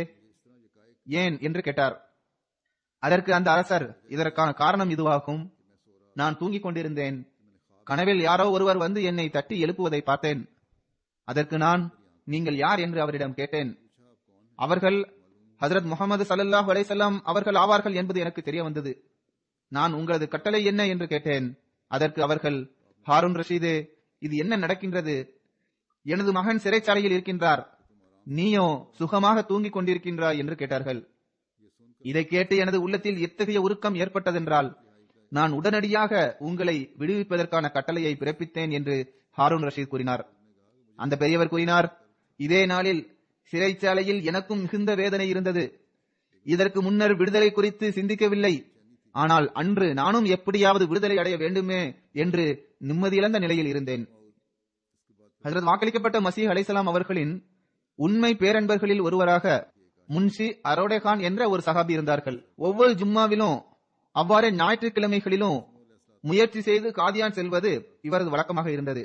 ஏன் என்று கேட்டார். அதற்கு அந்த அரசர், இதற்கான காரணம் இதுவாகும். நான் தூங்கிக் கொண்டிருந்தேன். கனவில் யாரோ ஒருவர் வந்து என்னை தட்டி எழுப்புவதை பார்த்தேன். அதற்கு நான், நீங்கள் யார் என்று அவரிடம் கேட்டேன். அவர்கள் ஹஜ்ரத் முஹம்மது ஸல்லல்லாஹு அலைஹி வஸல்லம் அவர்கள் ஆவார்கள் என்பது எனக்கு தெரிய வந்தது. நான் உங்களது கட்டளை என்ன என்று கேட்டேன். அதற்கு அவர்கள், ஹாரூன் ரஷீதே, இது என்ன நடக்கின்றது? எனது மகன் சிறைச்சாலையில் இருக்கின்றார், நீயோ சுகமாக தூங்கிக் கொண்டிருக்கின்றாய் என்று கேட்டார்கள். இதை கேட்டு எனது உள்ளத்தில் எத்தகைய உருக்கம் ஏற்பட்டதென்றால் நான் உடனடியாக உங்களை விடுவிப்பதற்கான கட்டளையை பிறப்பித்தேன் என்று ஹாரூன் ரஷீத் கூறினார். அந்த பெரியவர் கூறினார், இதே நாளில் சிறைச்சாலையில் எனக்கும் மிகுந்த வேதனை இருந்தது. இதற்கு முன்னர் விடுதலை குறித்து சிந்திக்கவில்லை. ஆனால் அன்று நானும் எப்படியாவது விடுதலை அடைய வேண்டுமே என்று நிம்மதியிழந்த நிலையில் இருந்தேன். ஹஜ்ரத் வாக்களிக்கப்பட்ட மசீஹ் அலைஹிஸ்ஸலாம் அவர்களின் உண்மை பேரன்பர்களில் ஒருவராக முன்ஷி அரோடேகான் என்ற ஒரு சஹாபி இருந்தார்கள். ஒவ்வொரு ஜும்மாவிலும் அவ்வாறே ஞாயிற்றுக்கிழமைகளிலும் முயற்சி செய்து காதியான் செல்வது இவரது வழக்கமாக இருந்தது.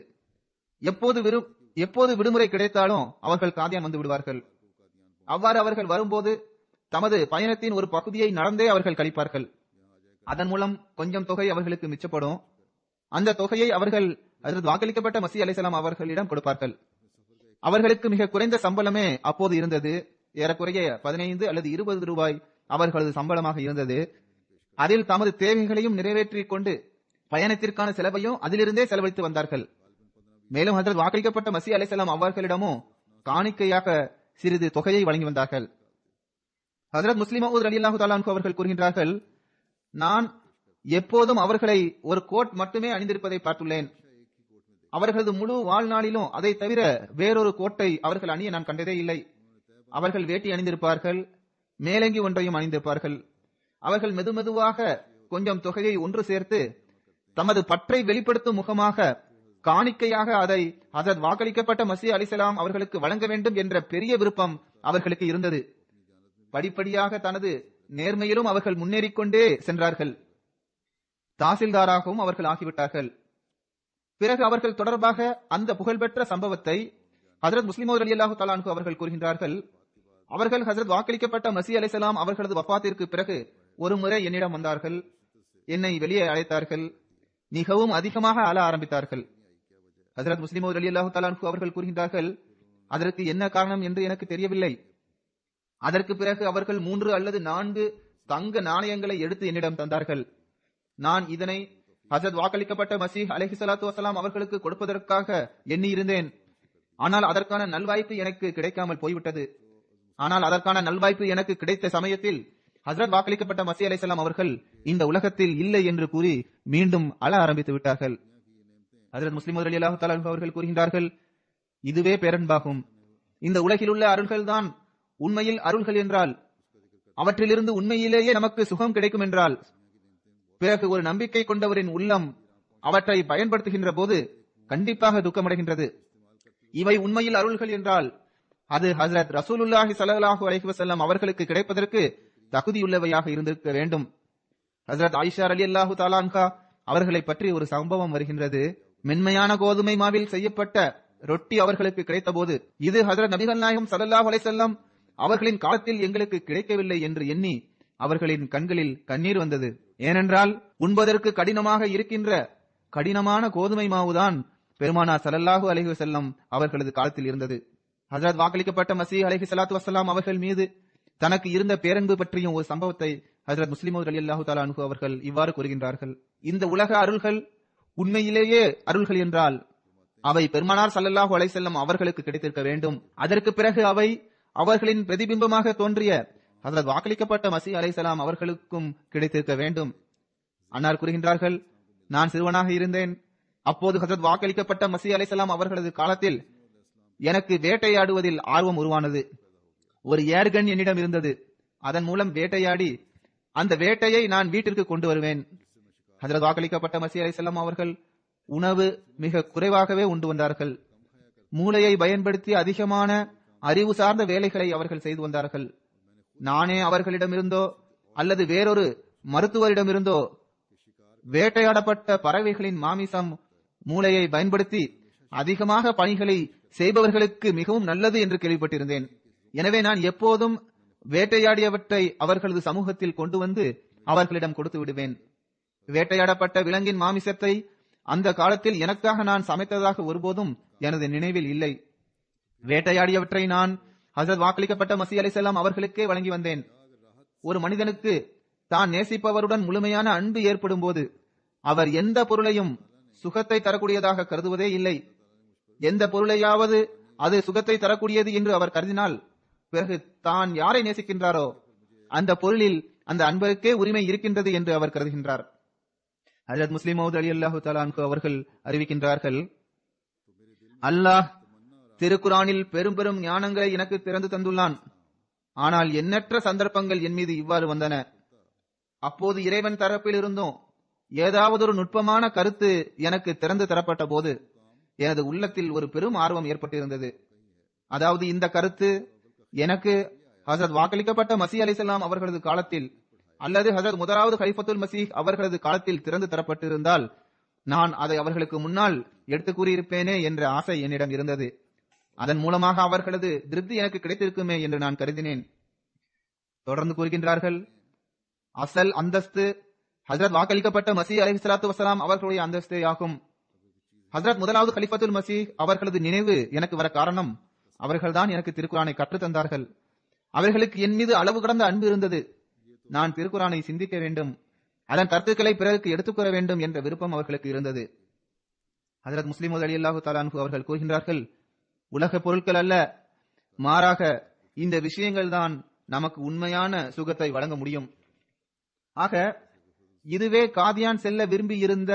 எப்போது விடுமுறை கிடைத்தாலும் அவர்கள் காதியான் வந்து விடுவார்கள். அவ்வாறு அவர்கள் வரும்போது தமது பயணத்தின் ஒரு பகுதியை நடந்தே அவர்கள் கழிப்பார்கள். அதன் மூலம் கொஞ்சம் தொகை அவர்களுக்கு மிச்சப்படும். அந்த தொகையை அவர்கள் ஹஜ்ரத் வாக்களிக்கப்பட்ட மசீஹ் அலைஹிஸ்ஸலாம் அவர்களிடம் கொடுப்பார்கள். அவர்களுக்கு மிக குறைந்த சம்பளமே அப்போது இருந்தது. ஏறக்குறைய 15 அல்லது 20 ரூபாய் அவர்களது சம்பளமாக இருந்தது. அதில் தமது தேவைகளையும் நிறைவேற்றிக் கொண்டு பயணத்திற்கான செலவையும் அதிலிருந்தே செலவழித்து வந்தார்கள். மேலும் ஹஜ்ரத் வாக்களிக்கப்பட்ட மசீஹ் அலைஹிஸ்ஸலாம் அவர்களிடமும் காணிக்கையாக சிறிது தொகையை வழங்கி வந்தார்கள். ஹஜ்ரத் முஸ்லிம் மவ்ஊத் ரலியல்லாஹு தஆலா அன்ஹு அவர்கள் கூறுகின்றார்கள், நான் எப்போதும் அவர்களை ஒரு கோட் மட்டுமே அணிந்திருப்பதை பார்த்துள்ளேன். அவர்களது முழு வாழ்நாளிலும் அதை தவிர வேறொரு கோட்டை அவர்கள் அணிய நான் கண்டதே இல்லை. அவர்கள் வேட்டி அணிந்திருப்பார்கள், மேலங்கி ஒன்றையும் அணிந்திருப்பார்கள். அவர்கள் மெதுமெதுவாக கொஞ்சம் தொகையை ஒன்று சேர்த்து தமது பற்றை வெளிப்படுத்தும் முகமாக காணிக்கையாக அதை ஹஜ்ரத் வாக்களிக்கப்பட்ட மசீஹ் அலைஹிஸ்ஸலாம் அவர்களுக்கு வழங்க வேண்டும் என்ற பெரிய விருப்பம் அவர்களுக்கு இருந்தது. படிப்படியாக தனது நேர்மையிலும் அவர்கள் முன்னேறிக்கொண்டே சென்றார்கள். தாசில்தாராகவும் அவர்கள் ஆகிவிட்டார்கள். பிறகு அவர்கள் தொடர்பாக அந்த புகழ்பெற்ற சம்பவத்தை ஹஜ்ரத் முஸ்லிம் மவ்ஊத் ரலியல்லாஹு தஆலா அன்ஹு அவர்கள் கூறுகின்றார்கள். அவர்கள் ஹஜ்ரத் வாக்களிக்கப்பட்ட மசீஹ் அலைஹிஸ்ஸலாம் அவர்களது வஃபாத்திற்கு பிறகு ஒரு முறை என்னிடம் வந்தார்கள். என்னை வெளியே அழைத்தார்கள். மிகவும் அதிகமாக அழ ஆரம்பித்தார்கள். ஹஜ்ரத் முஸ்லிம் மவ்ஊத் ரலியல்லாஹு தஆலா அன்ஹு அவர்கள் கூறுகின்றார்கள், அதற்கு என்ன காரணம் என்று எனக்கு தெரியவில்லை. அதற்கு பிறகு அவர்கள் 3 அல்லது 4 தங்க நாணயங்களை எடுத்து என்னிடம் தந்தார்கள். நான் இதனை ஹஜரத் வாக்களிக்கப்பட்ட மசீஹ் அலைஹிஸ்ஸலாத்து வஸலாம் அவர்களுக்கு கொடுப்பதற்காக எண்ணி இருந்தேன். ஆனால் அதற்கான நல்வாய்ப்பு எனக்கு கிடைக்காமல் போய்விட்டது. ஆனால் அதற்கான நல்வாய்ப்பு எனக்கு கிடைத்த சமயத்தில் ஹஜரத் வாக்களிக்கப்பட்ட மசீஹ் அலைஹிஸ்ஸலாம் அவர்கள் இந்த உலகத்தில் இல்லை என்று கூறி மீண்டும் அழ ஆரம்பித்து விட்டார்கள். ஹஜரத் முஸ்லிம் ரலியல்லாஹு தஆலா அன்ஹு அவர்கள் கூறுகின்றார்கள், இதுவே பேரன்பாகும். இந்த உலகில் உள்ள அருள்கள் தான் உண்மையில் அருள்கள் என்றால், அவற்றிலிருந்து உண்மையிலேயே நமக்கு சுகம் கிடைக்கும் என்றால், பிறகு ஒரு நம்பிக்கை கொண்டவரின் உள்ளம் அவற்றை பயன்படுத்துகின்ற போது கண்டிப்பாக துக்கமடைகின்றது. இவை உண்மையில் அருள்கள் என்றால் அது ஹஜரத் ரசூலுல்லாஹி ஸல்லல்லாஹு அலைஹி வஸல்லம் அவர்களுக்கு கிடைப்பதற்கு தகுதியுள்ளவையாக இருந்திருக்க வேண்டும். ஹஜரத் ஆயிஷா ரலியல்லாஹு தஆலா அன்ஹா அவர்களை பற்றி ஒரு சம்பவம் வருகின்றது. மென்மையான கோதுமை மாவில் செய்யப்பட்ட ரொட்டி அவர்களுக்கு கிடைத்த போது, இது ஹஜரத் நபிகள் நாயகம் ஸல்லல்லாஹு அலைஹி வஸல்லம் அவர்களின் காலத்தில் எங்களுக்கு கிடைக்கவில்லை என்று எண்ணி அவர்களின் கண்களில் கண்ணீர் வந்தது. ஏனென்றால் உண்பதற்கு கடினமாக இருக்கின்ற கடினமான கோதுமை மாவுதான் பெருமானார் ஸல்லல்லாஹு அலைஹி வஸல்லம் அவர்களது காலத்தில் இருந்தது. ஹஜரத் வாக்களிக்கப்பட்ட மசீஹ் அலைஹிஸ்ஸலாத்து வஸ்ஸலாம் அவர்கள் மீது தனக்கு இருந்த பேரன்பு பற்றியும் ஒரு சம்பவத்தை ஹஜரத் முஸ்லிம் ரலியல்லாஹு தஆலா அன்ஹு அவர்கள் இவ்வாறு கூறுகின்றார்கள். இந்த உலக அருள்கள் உண்மையிலேயே அருள்கள் என்றால் அவை பெருமானார் ஸல்லல்லாஹு அலைஹி வஸல்லம் அவர்களுக்கு கிடைத்திருக்க வேண்டும். அதற்கு பிறகு அவை அவர்களின் பிரதிபிம்பமாக தோன்றிய ஹஜரத் வாக்களிக்கப்பட்ட மசீஹ் அலைஹிஸ்ஸலாம் அவர்களுக்கும் கிடைத்திருக்க வேண்டும். அன்னார் கூறுகின்றார்கள், நான் சிறுவனாக இருந்தேன். அப்போது ஹஜரத் வாக்களிக்கப்பட்ட மசீஹ் அலைஹிஸ்ஸலாம் அவர்களது காலத்தில் எனக்கு வேட்டையாடுவதில் ஆர்வம் உருவானது. ஒரு ஏர்கன் என்னிடம் இருந்தது. அதன் மூலம் வேட்டையாடி அந்த வேட்டையை நான் வீட்டிற்கு கொண்டு வருவேன். ஹஜரத் வாக்களிக்கப்பட்ட மசீஹ் அலைஹிஸ்ஸலாம் அவர்கள் உணவு மிக குறைவாகவே உண்டு வந்தார்கள். மூளையை பயன்படுத்தி அதிகமான அறிவு சார்ந்த வேலைகளை அவர்கள் செய்து வந்தார்கள். நானே அவர்களிடமிருந்தோ அல்லது வேறொரு மருத்துவரிடமிருந்தோ வேட்டையாடப்பட்ட பறவைகளின் மாமிசம் மூளையை பயன்படுத்தி அதிகமாக பணிகளை செய்பவர்களுக்கு மிகவும் நல்லது என்று கேள்விப்பட்டிருந்தேன். எனவே நான் எப்போதும் வேட்டையாடியவற்றை அவர்களது சமூகத்தில் கொண்டு வந்து அவர்களிடம் கொடுத்து விடுவேன். வேட்டையாடப்பட்ட விலங்கின் மாமிசத்தை அந்த காலத்தில் எனக்காக நான் சமைத்ததாக ஒருபோதும் எனது நினைவில் இல்லை. வேட்டையாடியவற்றை நான் ஹஜரத் வாக்களிக்கப்பட்ட மசீஹ் அலைஹிஸ்ஸலாம் அவர்களுக்கே வழங்கி வந்தேன். ஒரு மனிதனுக்கு தான் நேசிப்பவருடன் முழுமையான அன்பு ஏற்படும் போது அவர் எந்த பொருளையும் சுகத்தை தரக்கூடியதாக கருதுவதே இல்லை. எந்த பொருளையாவது அது சுகத்தை தரக்கூடியது என்று அவர் கருதினால் பிறகு தான் யாரை நேசிக்கின்றாரோ அந்த பொருளில் அந்த அன்பருக்கே உரிமை இருக்கின்றது என்று அவர் கருதுகின்றார். ஹஜரத் முஸ்லிம் மவ்ஊத் ரலியல்லாஹு தஆலா அன்ஹு அவர்கள் அறிவிக்கின்றார்கள், அல்லாஹ் திருக்குரானில் பெரும் பெரும் ஞானங்களை எனக்கு திறந்து தந்துள்ளான். ஆனால் எண்ணற்ற சந்தர்ப்பங்கள் என் மீது இவ்வாறு வந்தன. அப்போது இறைவன் தரப்பில் இருந்தும் ஏதாவது ஒரு நுட்பமான கருத்து எனக்கு திறந்து தரப்பட்ட போது எனது உள்ளத்தில் ஒரு பெரும் ஆர்வம் ஏற்பட்டிருந்தது. அதாவது இந்த கருத்து எனக்கு ஹஜரத் வாக்களிக்கப்பட்ட மசீஹ் அலைஹிஸ்ஸலாம் அவர்களது காலத்தில் அல்லது ஹஜரத் முதலாவது கலிஃபத்துல் மசீஹ் அவர்களது காலத்தில் திறந்து தரப்பட்டிருந்தால் நான் அதை அவர்களுக்கு முன்னால் எடுத்து கூறியிருப்பேனே என்ற ஆசை என்னிடம் இருந்தது. அதன் மூலமாக அவர்களது திருப்தி எனக்கு கிடைத்திருக்குமே என்று நான் கருதினேன். தொடர்ந்து கூறுகின்றார்கள், அசல் அந்தஸ்து ஹஜரத் வாக்களிக்கப்பட்ட மசீஹ் அலைஹிஸ்ஸலாத்து வஸ்ஸலாம் அவர்களுடைய அந்தஸ்தே ஆகும். ஹஜரத் முதலாவது கலிஃபத்துல் மசீஹ் அவர்களது நினைவு எனக்கு வர காரணம் அவர்கள்தான் எனக்கு திருக்குரானை கற்றுத் தந்தார்கள். அவர்களுக்கு என் மீது அளவு கடந்த அன்பு இருந்தது. நான் திருக்குரானை சிந்திக்க வேண்டும், அதன் கருத்துக்களை பிறருக்கு எடுத்துக்கூற வேண்டும் என்ற விருப்பம் அவர்களுக்கு இருந்தது. ஹஜரத் முஸ்லிம் ரலியல்லாஹு தஆலா அன்ஹு அவர்கள் கூறுகின்றார்கள், உலக பொருட்கள் அல்ல, மாறாக இந்த விஷயங்கள் தான் நமக்கு உண்மையான சுகத்தை வழங்க முடியும். ஆக இதுவே காதியான் செல்ல விரும்பி இருந்த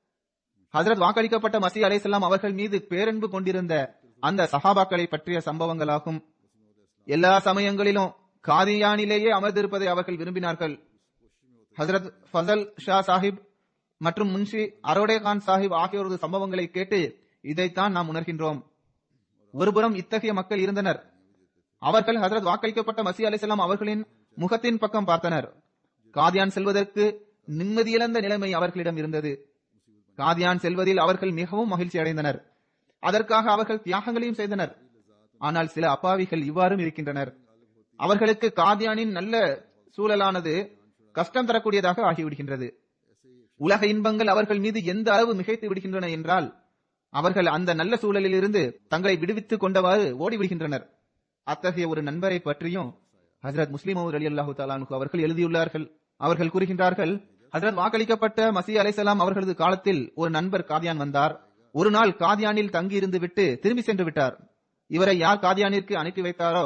ஹஜரத் வாக்களிக்கப்பட்ட மசீஹ் அலைஹிஸ்ஸலாம் அவர்கள் மீது பேரன்பு கொண்டிருந்த அந்த சஹாபாக்களை பற்றிய சம்பவங்களாகும். எல்லா சமயங்களிலும் காதியானிலேயே அமர்ந்திருப்பதை அவர்கள் விரும்பினார்கள். ஹஜரத் ஃபசல் ஷா சாஹிப் மற்றும் முன்ஷி அரோடே கான் சாஹிப் ஆகியோரது சம்பவங்களை கேட்டு இதைத்தான் நாம் உணர்கின்றோம். ஒருபுறம் இத்தகைய மக்கள் இருந்தனர். அவர்கள் ஹஜரத் வாக்களிக்கப்பட்ட மசீஹ் அலைஹிஸ்ஸலாம் அவர்களின் முகத்தின் பக்கம் பார்த்தனர். காதியான் செல்வதற்கு நிம்மதியிழந்த நிலைமை அவர்களிடம் இருந்தது. காதியான் செல்வதில் அவர்கள் மிகவும் மகிழ்ச்சி அடைந்தனர். அதற்காக அவர்கள் தியாகங்களையும் செய்தனர். ஆனால் சில அப்பாவிகள் இவ்வாறும் இருக்கின்றனர். அவர்களுக்கு காதியானின் நல்ல சூழலானது கஷ்டம் தரக்கூடியதாக ஆகிவிடுகின்றது. உலக இன்பங்கள் அவர்கள் மீது எந்த அளவு மிகைத்து விடுகின்றன என்றால் அவர்கள் அந்த நல்ல சூழலில் இருந்து தங்களை விடுவித்துக் கொண்டவாறு ஓடிவிடுகின்றனர். அத்தகைய ஒரு நண்பரை பற்றியும் ஹஜரத் முஸ்லிம் மவ்ஊத் ரலியல்லாஹு தஆலா அன்ஹு அவர்கள் எழுதியுள்ளார்கள். அவர்கள் கூறுகின்றார்கள், ஹஜ்ரத் வாக்களிக்கப்பட்ட மசீஹ் அலைஹிஸ்ஸலாம் அவர்களது காலத்தில் ஒரு நண்பர் காதியான் வந்தார். ஒரு நாள் காதியானில் தங்கி இருந்து விட்டு திரும்பி சென்று விட்டார். இவரை யார் காதியானிற்கு அனுப்பி வைத்தாரோ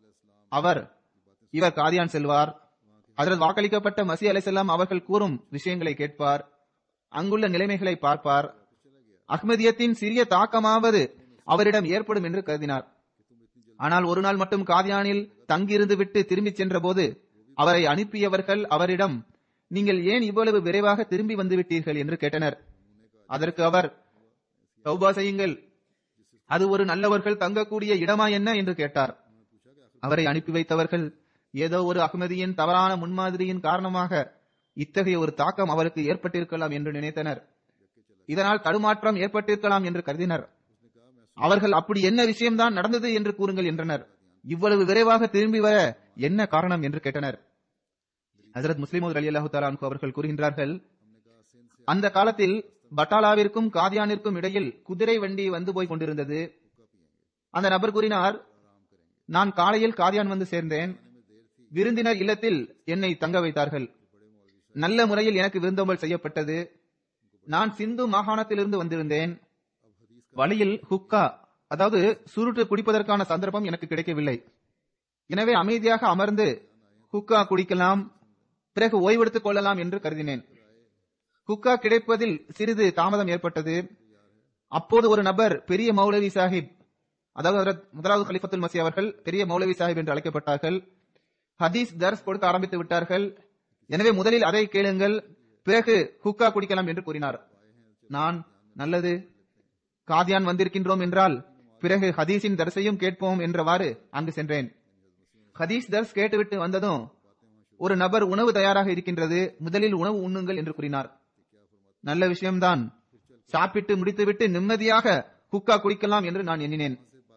இவர் காதியான் செல்வார். ஹஜ்ரத் வாக்களிக்கப்பட்ட மசீஹ் அலைஹிஸ்ஸலாம் அவர்கள் கூறும் விஷயங்களை கேட்பார், அங்குள்ள நிலைமைகளை பார்ப்பார். அஹ்மதியத்தின் சிறிய தாக்கமாவது அவரிடம் ஏற்படும் என்று கருதினார். ஆனால் ஒரு நாள் மட்டும் காதியானில் தங்கியிருந்து விட்டு திரும்பி சென்ற போது அவரை அனுப்பியவர்கள் அவரிடம், நீங்கள் ஏன் இவ்வளவு விரைவாக திரும்பி வந்து விட்டீர்கள் என்று கேட்டனர். அதற்கு அவர், தௌபா செய்யுங்கள், அது ஒரு நல்லவர்கள் தங்கக்கூடிய இடமா என்ன என்று கேட்டார். அவரை அனுப்பி வைத்தவர்கள் ஏதோ ஒரு அஹ்மதியின் தவறான முன்மாதிரியின் காரணமாக இத்தகைய ஒரு தாக்கம் அவருக்கு ஏற்பட்டிருக்கலாம் என்று நினைத்தனர். இதனால் தடுமாற்றம் ஏற்பட்டிருக்கலாம் என்று கருதினர். அவர்கள் அப்படி என்ன விஷயம்தான் நடந்தது என்று கூறுங்கள் என்றனர். இவ்வளவு விரைவாக திரும்பி வர என்ன காரணம் என்று கேட்டனர். ஹஜ்ரத் முஸ்லிம் ரலியல்லாஹு தஆலா அன்ஹு அவர்கள் கூறுகின்றார்கள், அந்த காலத்தில் பட்டாலாவிற்கும் காதியானிற்கும் இடையில் குதிரை வண்டி வந்து போய் கொண்டிருந்தது. அந்த நபர் கூறினார், நான் காலையில் காதியான் வந்து சேர்ந்தேன். விருந்தினர் இல்லத்தில் என்னை தங்க வைத்தார்கள். நல்ல முறையில் எனக்கு விருந்தோம்பல் செய்யப்பட்டது. நான் சிந்து மாகாணத்திலிருந்து வந்திருந்தேன். வழியில் ஹுக்கா, அதாவது சுருட்டு குடிப்பதற்கான சந்தர்ப்பம் எனக்கு கிடைக்கவில்லை. எனவே அமைதியாக அமர்ந்து ஹுக்கா குடிக்கலாம், பிறகு ஓய்வெடுத்துக் கொள்ளலாம் என்று கருதினேன். ஹுக்கா கிடைப்பதில் சிறிது தாமதம் ஏற்பட்டது. அப்போது ஒரு நபர் பெரிய மௌலவி சாஹிப், அதாவது முதலாவது கலிஃபத்துல் மஸீஹ் அவர்கள் பெரிய மௌலவி சாஹிப் என்று அழைக்கப்பட்டார்கள், ஹதீஸ் தர்ஸ் கொடுக்க ஆரம்பித்து விட்டார்கள். எனவே முதலில் அதை கேளுங்கள், பிறகு ஹுக்கா குடிக்கலாம் என்று கூறினார். நான், நல்லது, காதியான் வந்திருக்கின்றோம் என்றால் பிறகு ஹதீஸின் தர்ஸையும் கேட்போம் என்றவாறு அங்கு சென்றேன். ஹதீஸ் தர்ஸ் கேட்டுவிட்டு வந்ததும் ஒரு நபர் உணவு தயாராக இருக்கின்றது, முதலில் உணவு உண்ணுங்கள் என்று கூறினார். நல்ல விஷயம்தான், சாப்பிட்டு முடித்துவிட்டு நிம்மதியாக ஹுக்கா குடிக்கலாம் என்று நான் எண்ணினேன்.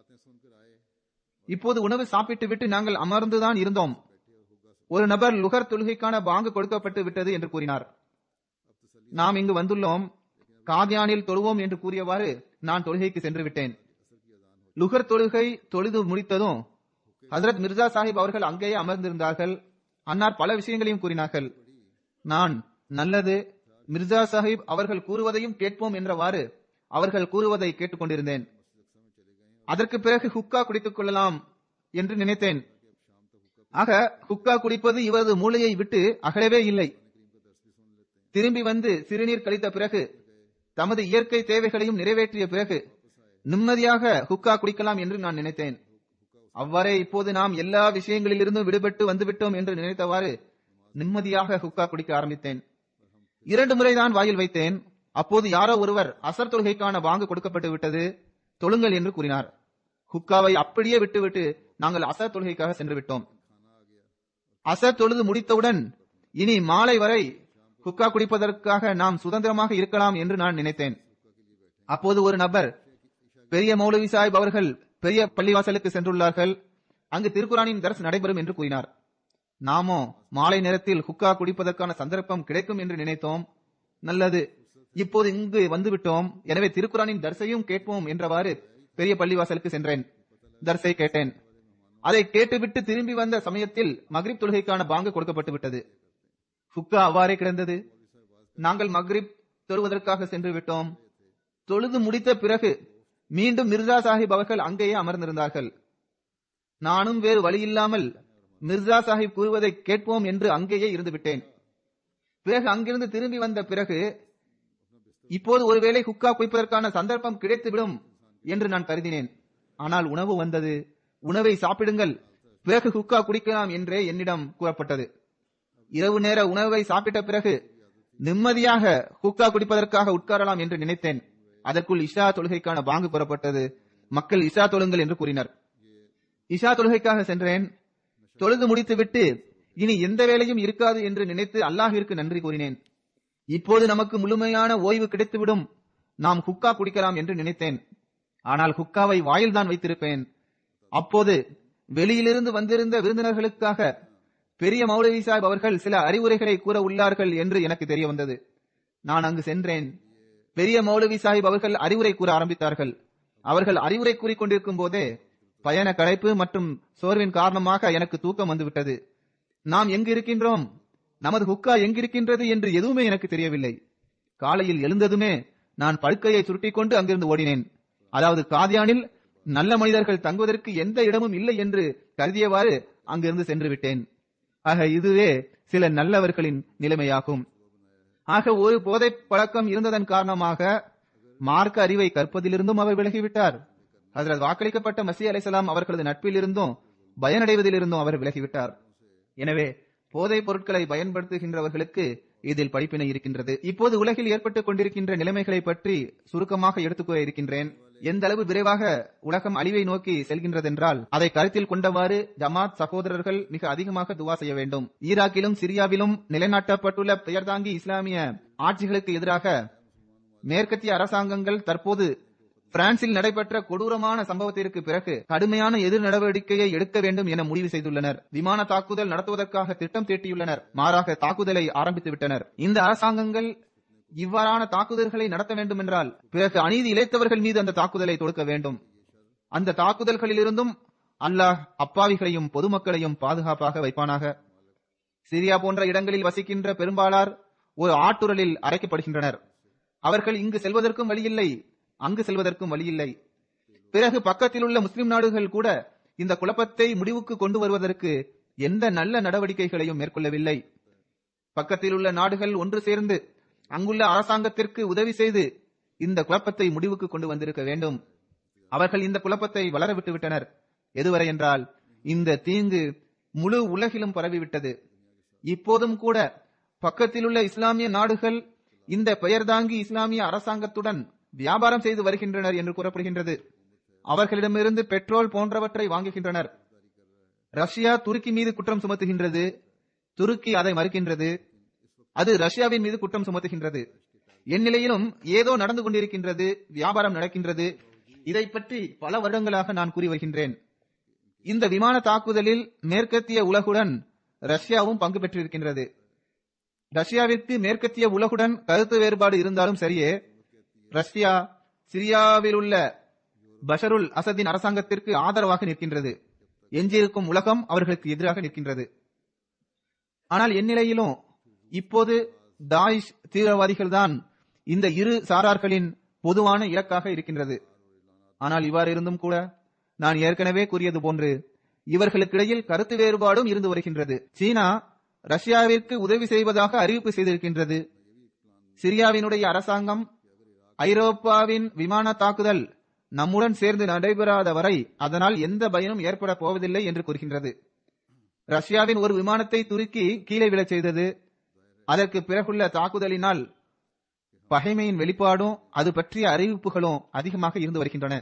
இப்போது உணவு சாப்பிட்டு விட்டு நாங்கள் அமர்ந்துதான் இருந்தோம். ஒரு நபர் லுகர் தொழுகைக்கான பாங்கு கொடுக்கப்பட்டு விட்டது என்று கூறினார். நாம் இங்கு வந்துள்ளோம், காதியானில் தொழுவோம் என்று கூறியவாறு நான் தொழுகைக்கு சென்று விட்டேன். லுகர் தொழுகை தொழுது முடித்ததும் ஹஜ்ரத் மிர்சா சாஹிப் அவர்கள் அங்கேயே அமர்ந்திருந்தார்கள். அன்னார் பல விஷயங்களையும் கூறினார்கள். நான், நல்லது, மிர்சா சாஹிப் அவர்கள் கூறுவதையும் கேட்போம் என்றவாறு அவர்கள் கூறுவதை கேட்டுக் கொண்டிருந்தேன். அதற்கு பிறகு ஹுக்கா குடித்துக் கொள்ளலாம் என்று நினைத்தேன். ஆக ஹுக்கா குடிப்பது இவரது மூளையை விட்டு அகலவே இல்லை. திரும்பி வந்து சிறுநீர் கழித்த பிறகு தமது இயற்கை தேவைகளையும் நிறைவேற்றிய பிறகு நிம்மதியாக ஹுக்கா குடிக்கலாம் என்று நான் நினைத்தேன். அவ்வாறே இப்போது நாம் எல்லா விஷயங்களிலிருந்தும் விடுபட்டு வந்துவிட்டோம் என்று நினைத்தவாறு நிம்மதியாக ஹுக்கா குடிக்க ஆரம்பித்தேன். 2 முறைதான் வாயில் வைத்தேன். அப்போது யாரோ ஒருவர் அசர் தொழுகைக்கான பாங்கு கொடுக்கப்பட்டு விட்டது, தொழுங்கள் என்று கூறினார். ஹுக்காவை அப்படியே விட்டுவிட்டு நாங்கள் அசர் தொழுகைக்காக சென்று விட்டோம். அசர் தொழுது முடித்தவுடன் இனி மாலை வரை ஹுக்கா குடிப்பதற்காக நாம் சுதந்திரமாக இருக்கலாம் என்று நான் நினைத்தேன். அப்போது ஒரு நபர், பெரிய மௌலவி சாஹிப் அவர்கள் பெரிய பள்ளிவாசலுக்கு சென்றுள்ளார்கள், அங்கு திருக்குரானின் தர்ஸ் நடைபெறும் என்று கூறினார். நாமோ மாலை நேரத்தில் ஹுக்கா குடிப்பதற்கான சந்தர்ப்பம் கிடைக்கும் என்று நினைத்தோம். நல்லது, இப்போது இங்கு வந்துவிட்டோம், எனவே திருக்குரானின் தர்ஸையும் கேட்போம் என்றவாறு பெரிய பள்ளிவாசலுக்கு சென்றேன். தர்ஸை கேட்டேன். அதை கேட்டுவிட்டு திரும்பி வந்த சமயத்தில் மக்ரிப் தொழுகைக்கான பாங்கு கொடுக்கப்பட்டு விட்டது. ஹுக்கா அவ்வாறே கிடந்தது. நாங்கள் மக்ரிப் தொழுவதற்காக சென்று விட்டோம். தொழுது முடித்த பிறகு மீண்டும் மிர்சா சாஹிப் அவர்கள் அங்கேயே அமர்ந்திருந்தார்கள். நானும் வேறு வழியில்லாமல் மிர்சா சாஹிப் கூறுவதை கேட்போம் என்று அங்கேயே இருந்து விட்டேன். பிறகு அங்கிருந்து திரும்பி வந்த பிறகு இப்போது ஒருவேளை ஹுக்கா குடிப்பதற்கான சந்தர்ப்பம் கிடைத்துவிடும் என்று நான் கருதினேன். ஆனால் உணவு வந்தது. உணவை சாப்பிடுங்கள், பிறகு ஹுக்கா குடிக்கலாம் என்றே என்னிடம் கூறப்பட்டது. இரவு நேர உணவை சாப்பிட்ட பிறகு நிம்மதியாக ஹுக்கா குடிப்பதற்காக உட்காரலாம் என்று நினைத்தேன். அதற்குள் இஷா தொழுகைக்கான பாங்கு கூறப்பட்டது. மக்கள் இஷா தொழுங்கள் என்று கூறினர். இஷா தொழுகைக்காக சென்றேன். தொழுது முடித்துவிட்டு இனி எந்த வேலையும் இருக்காது என்று நினைத்து அல்லாஹிற்கு நன்றி கூறினேன். இப்போது நமக்கு முழுமையான ஓய்வு கிடைத்துவிடும், நாம் ஹுக்கா குடிக்கலாம் என்று நினைத்தேன். ஆனால் ஹுக்காவை வாயில் தான் வைத்திருப்பேன். அப்போது வெளியிலிருந்து வந்திருந்த விருந்தினர்களுக்காக பெரிய மௌலவி சாஹிப் அவர்கள் சில அறிவுரைகளை கூற உள்ளார்கள் என்று எனக்கு தெரிய வந்தது. நான் அங்கு சென்றேன். பெரிய மௌலவி சாஹிப் அவர்கள் அறிவுரை கூற ஆரம்பித்தார்கள். அவர்கள் அறிவுரை கூறிக்கொண்டிருக்கும் போதே பயண களைப்பு மற்றும் சோர்வின் காரணமாக எனக்கு தூக்கம் வந்துவிட்டது. நாம் எங்கு இருக்கின்றோம், நமது ஹுக்கா எங்கிருக்கின்றது என்று எதுவுமே எனக்கு தெரியவில்லை. காலையில் எழுந்ததுமே நான் படுக்கையை சுருட்டிக் கொண்டு அங்கிருந்து ஓடினேன். அதாவது காதியானில் நல்ல மனிதர்கள் தங்குவதற்கு எந்த இடமும் இல்லை என்று கருதியவாறு அங்கிருந்து சென்று விட்டேன். ஆக இதுவே சில நல்லவர்களின் நிலைமையாகும். ஆக ஒரு போதை பழக்கம் இருந்ததன் காரணமாக மார்க்க அறிவை கற்பதிலிருந்தும் அவர் விலகிவிட்டார். ஹஜ்ரத் வாக்களிக்கப்பட்ட மசீஹ் அலைஹிஸ்ஸலாம் அவர்களது நட்பில் இருந்தும் பயனடைவதிலிருந்தும் அவர் விலகிவிட்டார். எனவே போதைப் பொருட்களை பயன்படுத்துகின்றவர்களுக்கு இதில் படிப்பினை இருக்கின்றது. இப்போது உலகில் ஏற்பட்டுக் கொண்டிருக்கின்ற நிலைமைகளை பற்றி சுருக்கமாக எடுத்துக்கூற இருக்கின்றேன். எந்த அளவு விரைவாக உலகம் அழிவை நோக்கி செல்கின்றதென்றால் அதை கருத்தில் கொண்டவாறு ஜமாத் சகோதரர்கள் மிக அதிகமாக துவா செய்ய வேண்டும். ஈராக்கிலும் சிரியாவிலும் நிலைநாட்டப்பட்டுள்ள பெயர்தாங்கி இஸ்லாமிய ஆட்சிகளுக்கு எதிராக மேற்கத்திய அரசாங்கங்கள் தற்போது பிரான்சில் நடைபெற்ற கொடூரமான சம்பவத்திற்கு பிறகு கடுமையான எதிர் நடவடிக்கையை எடுக்க வேண்டும் என முடிவு செய்துள்ளனர். விமான தாக்குதல் நடத்துவதற்காக திட்டம் தீட்டியுள்ளனர். மாறாக தாக்குதலை ஆரம்பித்து விட்டனர். இந்த அரசாங்கங்கள் இவ்வாறான தாக்குதல்களை நடத்த வேண்டும் என்றால் பிறகு அநீதி இழைத்தவர்கள் மீது அந்த தாக்குதலை தொடுக்க வேண்டும். அந்த தாக்குதல்களிலிருந்தும் அல்லாஹ் அப்பாவிகளையும் பொதுமக்களையும் பாதுகாப்பாக வைப்பானாக. சிரியா போன்ற இடங்களில் வசிக்கின்ற பெரும்பாலார் ஒரு ஆட்டுரலில் அரைக்கப்படுகின்றனர். அவர்கள் இங்கு செல்வதற்கும் வழியில்லை, அங்கு செல்வதற்கும் வழியில்லை. பிறகு பக்கத்தில் உள்ள முஸ்லிம் நாடுகள் கூட இந்த குழப்பத்தை முடிவுக்கு கொண்டு வருவதற்கு எந்த நல்ல நடவடிக்கைகளையும் மேற்கொள்ளவில்லை. பக்கத்தில் உள்ள நாடுகள் ஒன்று சேர்ந்து அங்குள்ள அரசாங்கத்திற்கு உதவி செய்து இந்த குழப்பத்தை முடிவுக்கு கொண்டு வந்திருக்க வேண்டும். அவர்கள் இந்த குழப்பத்தை வளர விட்டு விட்டனர். எதுவரை என்றால் இந்த தீங்கு முழு உலகிலும் பரவிவிட்டது. இப்போதும் கூட பக்கத்தில் உள்ள இஸ்லாமிய நாடுகள் இந்த பெயர்தாங்கி இஸ்லாமிய அரசாங்கத்துடன் வியாபாரம் செய்து வருகின்றனர் என்று கூறப்படுகின்றது. அவர்களிடமிருந்து பெட்ரோல் போன்றவற்றை வாங்குகின்றனர். ரஷ்யா துருக்கி மீது குற்றம் சுமத்துகின்றது, துருக்கி அதை மறுக்கின்றது, அது ரஷ்யாவின் மீது குற்றம் சுமத்துகின்றது. எந்நிலையிலும் ஏதோ நடந்து கொண்டிருக்கின்றது, வியாபாரம் நடக்கின்றது. இதை பற்றி பல வருடங்களாக நான் கூறி வருகின்றேன். இந்த விமான தாக்குதலில் மேற்கத்திய உலகுடன் ரஷ்யாவும் பங்கு பெற்றிருக்கின்றது. ரஷ்யாவிற்கு மேற்கத்திய உலகுடன் கருத்து வேறுபாடு இருந்தாலும் சரியே, ரஷ்யா சிரியாவில் உள்ள பஷருல் அசதின் அரசாங்கத்திற்கு ஆதரவாக நிற்கின்றது. எஞ்சியிருக்கும் உலகம் அவர்களுக்கு எதிராக நிற்கின்றது. ஆனால் எந்நிலையிலும் இப்போது தாயிஷ் தீவிரவாதிகள் தான் இந்த இரு சாரார்களின் பொதுவான இலக்காக இருக்கின்றது. ஆனால் இவ்வாறு இருந்தும் கூட நான் ஏற்கனவே கூறியது போன்று இவர்களுக்கிடையில் கருத்து வேறுபாடும் இருந்து வருகின்றது. சீனா ரஷ்யாவிற்கு உதவி செய்வதாக அறிவிப்பு செய்திருக்கின்றது. சிரியாவினுடைய அரசாங்கம் ஐரோப்பாவின் விமான தாக்குதல் நம்முடன் சேர்ந்து நடைபெறாத வரை அதனால் எந்த பயனும் ஏற்பட போவதில்லை என்று கூறுகின்றது. ரஷ்யாவின் ஒரு விமானத்தை துருக்கி கீழே விழச் செய்தது. அதற்கு பிறகுள்ள தாக்குதலினால் பகைமையின் வெளிப்பாடும் அது பற்றிய அறிவிப்புகளும் அதிகமாக இருந்து வருகின்றன.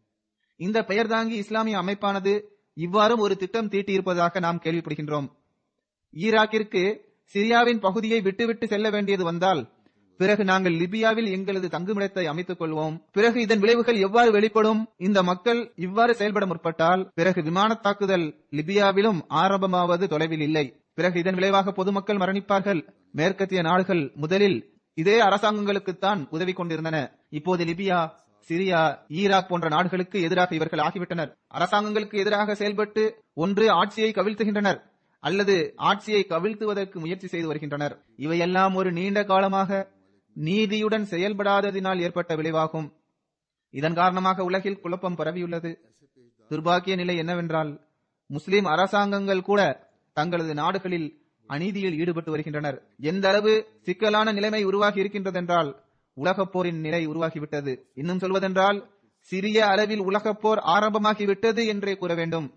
இந்த பெயர்தாங்கி இஸ்லாமிய அமைப்பானது இவ்வாறும் ஒரு திட்டம் தீட்டியிருப்பதாக நாம் கேள்விப்படுகின்றோம். ஈராக்கிற்கு சிரியாவின் பகுதியை விட்டுவிட்டு செல்ல வேண்டியது வந்தால் பிறகு நாங்கள் லிபியாவில் எங்களது தங்குமிடத்தை அமைத்துக் கொள்வோம். பிறகு இதன் விளைவுகள் எவ்வாறு வெளிப்படும்? இந்த மக்கள் இவ்வாறு செயல்பட முற்பட்டால் பிறகு விமான தாக்குதல் லிபியாவிலும் ஆரம்பமாவது தொலைவில் இல்லை. பிறகு இதன் விளைவாக பொதுமக்கள் மரணிப்பார்கள். மேற்கத்திய நாடுகள் முதலில் இதே அரசாங்கங்களுக்குத்தான் உதவி கொண்டிருந்தன. இப்போது லிபியா, சிரியா, ஈராக் போன்ற நாடுகளுக்கு எதிராக இவர்கள் ஆகிவிட்டனர். அரசாங்கங்களுக்கு எதிராக செயல்பட்டு ஒன்று ஆட்சியை கவிழ்த்துகின்றனர் அல்லது ஆட்சியை கவிழ்த்துவதற்கு முயற்சி செய்து வருகின்றனர். இவையெல்லாம் ஒரு நீண்ட காலமாக நீதியுடன் செயல்படாததினால் ஏற்பட்ட விளைவாகும். இதன் காரணமாக உலகில் குழப்பம் பரவியுள்ளது. துர்பாக்கிய நிலை என்னவென்றால் முஸ்லிம் அரசாங்கங்கள் கூட தங்களது நாடுகளில் அநீதியில் ஈடுபட்டு வருகின்றனர். எந்த அளவு சிக்கலான நிலைமை உருவாகி இருக்கின்றதென்றால் உலகப் போரின் நிலை உருவாகிவிட்டது. இன்னும் சொல்வதென்றால் சிறிய அளவில் உலகப் போர் ஆரம்பமாகிவிட்டது என்றே கூற வேண்டும்.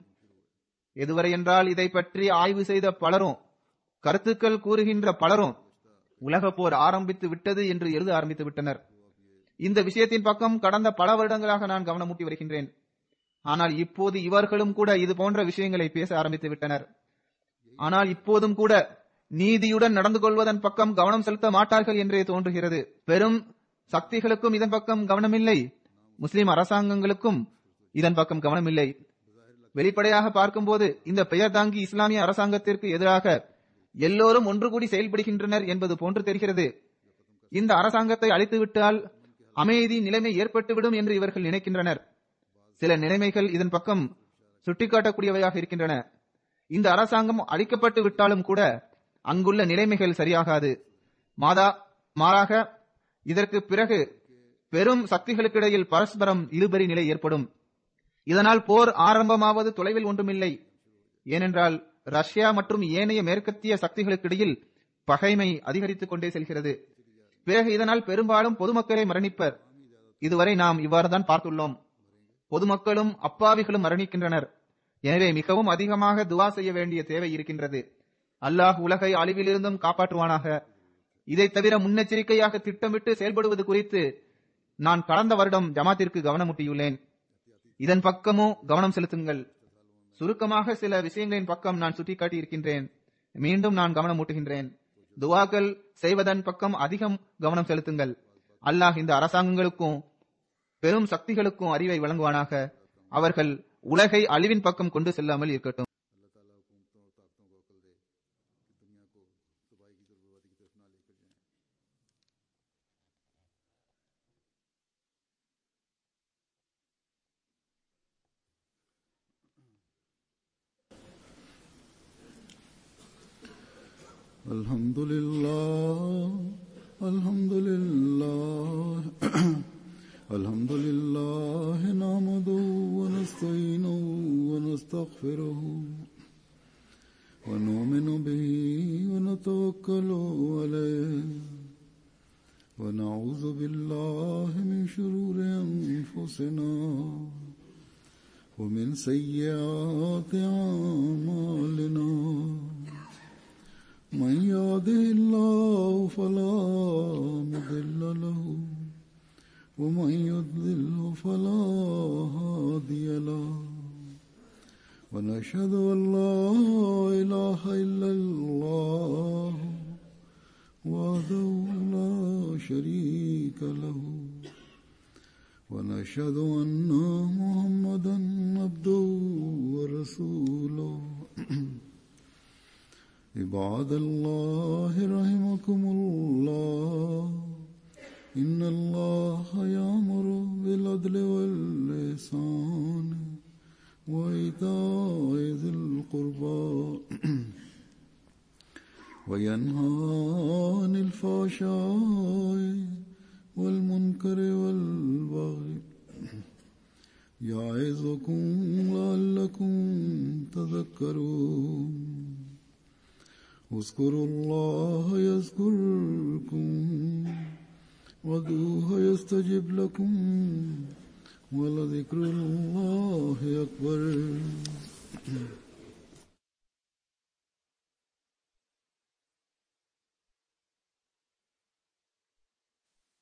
எதுவரை என்றால் இதை பற்றி ஆய்வு செய்த பலரும், கருத்துக்கள் கூறுகின்ற பலரும் உலகப் போர் ஆரம்பித்து விட்டது என்று எழுத ஆரம்பித்து விட்டனர். இந்த விஷயத்தின் பக்கம் கடந்த பல வருடங்களாக நான் கவனமூட்டி வருகின்றேன். ஆனால் இப்போது இவர்களும் கூட இது போன்ற விஷயங்களை பேச ஆரம்பித்து விட்டனர். ஆனால் இப்போதும் கூட நீதியுடன் நடந்து கொள்வதன் பக்கம் கவனம் செலுத்த மாட்டார்கள் என்றே தோன்றுகிறது. பெரும் சக்திகளுக்கும் இதன் பக்கம் கவனமில்லை, முஸ்லிம் அரசாங்கங்களுக்கும் இதன் பக்கம் கவனமில்லை. வெளிப்படையாக பார்க்கும்போது இந்த பெயர் தாங்கி இஸ்லாமிய அரசாங்கத்திற்கு எதிராக எல்லோரும் ஒன்று கூடி செயல்படுகின்றனர் என்பது போன்று தெரிகிறது. இந்த அரசாங்கத்தை அழித்துவிட்டால் அமைதி நிலைமை ஏற்பட்டுவிடும் என்று இவர்கள் நினைக்கின்றனர். சில நிலைமைகள் இதன் பக்கம் சுட்டிக்காட்டக்கூடியவையாக இருக்கின்றன. இந்த அரசாங்கம் அழிக்கப்பட்டு விட்டாலும் கூட அங்குள்ள நிலைமைகள் சரியாகாது. மாறாக இதற்கு பிறகு பெரும் சக்திகளுக்கிடையில் பரஸ்பரம் இழுபறி நிலை ஏற்படும். இதனால் போர் ஆரம்பமாவது தொலைவில் ஒன்றுமில்லை. ஏனென்றால் ரஷ்யா மற்றும் ஏனைய மேற்கத்திய சக்திகளுக்கிடையில் பகைமை அதிகரித்துக் கொண்டே செல்கிறது. பிறகு இதனால் பெரும்பாலும் பொதுமக்களை மரணிப்பர். இதுவரை நாம் இவ்வாறுதான் பார்த்துள்ளோம். பொதுமக்களும் அப்பாவிகளும் மரணிக்கின்றனர். எனவே மிகவும் அதிகமாக துவா செய்ய வேண்டிய தேவை இருக்கின்றது. அல்லாஹ் உலகை அழிவிலிருந்தும் காப்பாற்றுவானாக. இதை தவிர முன்னெச்சரிக்கையாக திட்டமிட்டு செயல்படுவது குறித்து நான் கடந்த வருடம் ஜமாத்திற்கு கவனமூட்டியுள்ளேன். இதன் பக்கமும் கவனம் செலுத்துங்கள். சுருக்கமாக சில விஷயங்களின் பக்கம் நான் சுட்டிக்காட்டி இருக்கின்றேன். மீண்டும் நான் கவனமூட்டுகின்றேன். துவாக்கள் செய்வதன் பக்கம் அதிகம் கவனம் செலுத்துங்கள். அல்லாஹ் இந்த அரசாங்கங்களுக்கும் பெரும் சக்திகளுக்கும் அறிவை வழங்குவானாக. அவர்கள் உலகை அழிவின் பக்கம் கொண்டு செல்லாமல் இருக்கட்டும். Alhamdulillah nahmaduhu wa nasta'inuhu wa nastaghfiruhu wa nu'minu bihi wa natawakkalu alayhi wa na'udhu billahi min shururi anfusina wa min sayyiati a'malina. من يهده الله فلا مضل له ومن يضلل فلا هادي له ونشهد أن لا إله إلا الله وحده لا شريك له ونشهد أن محمدا عبده ورسوله. عباد الله رحمكم الله إن الله يأمر بالعدل والإحسان وإيتاء ذي القربى وينهى عن الفحشاء والمنكر والبغي يعظكم لعلكم تذكرون. اذكروا الله يذكركم وادعوه يستجب لكم ولذكر الله أكبر.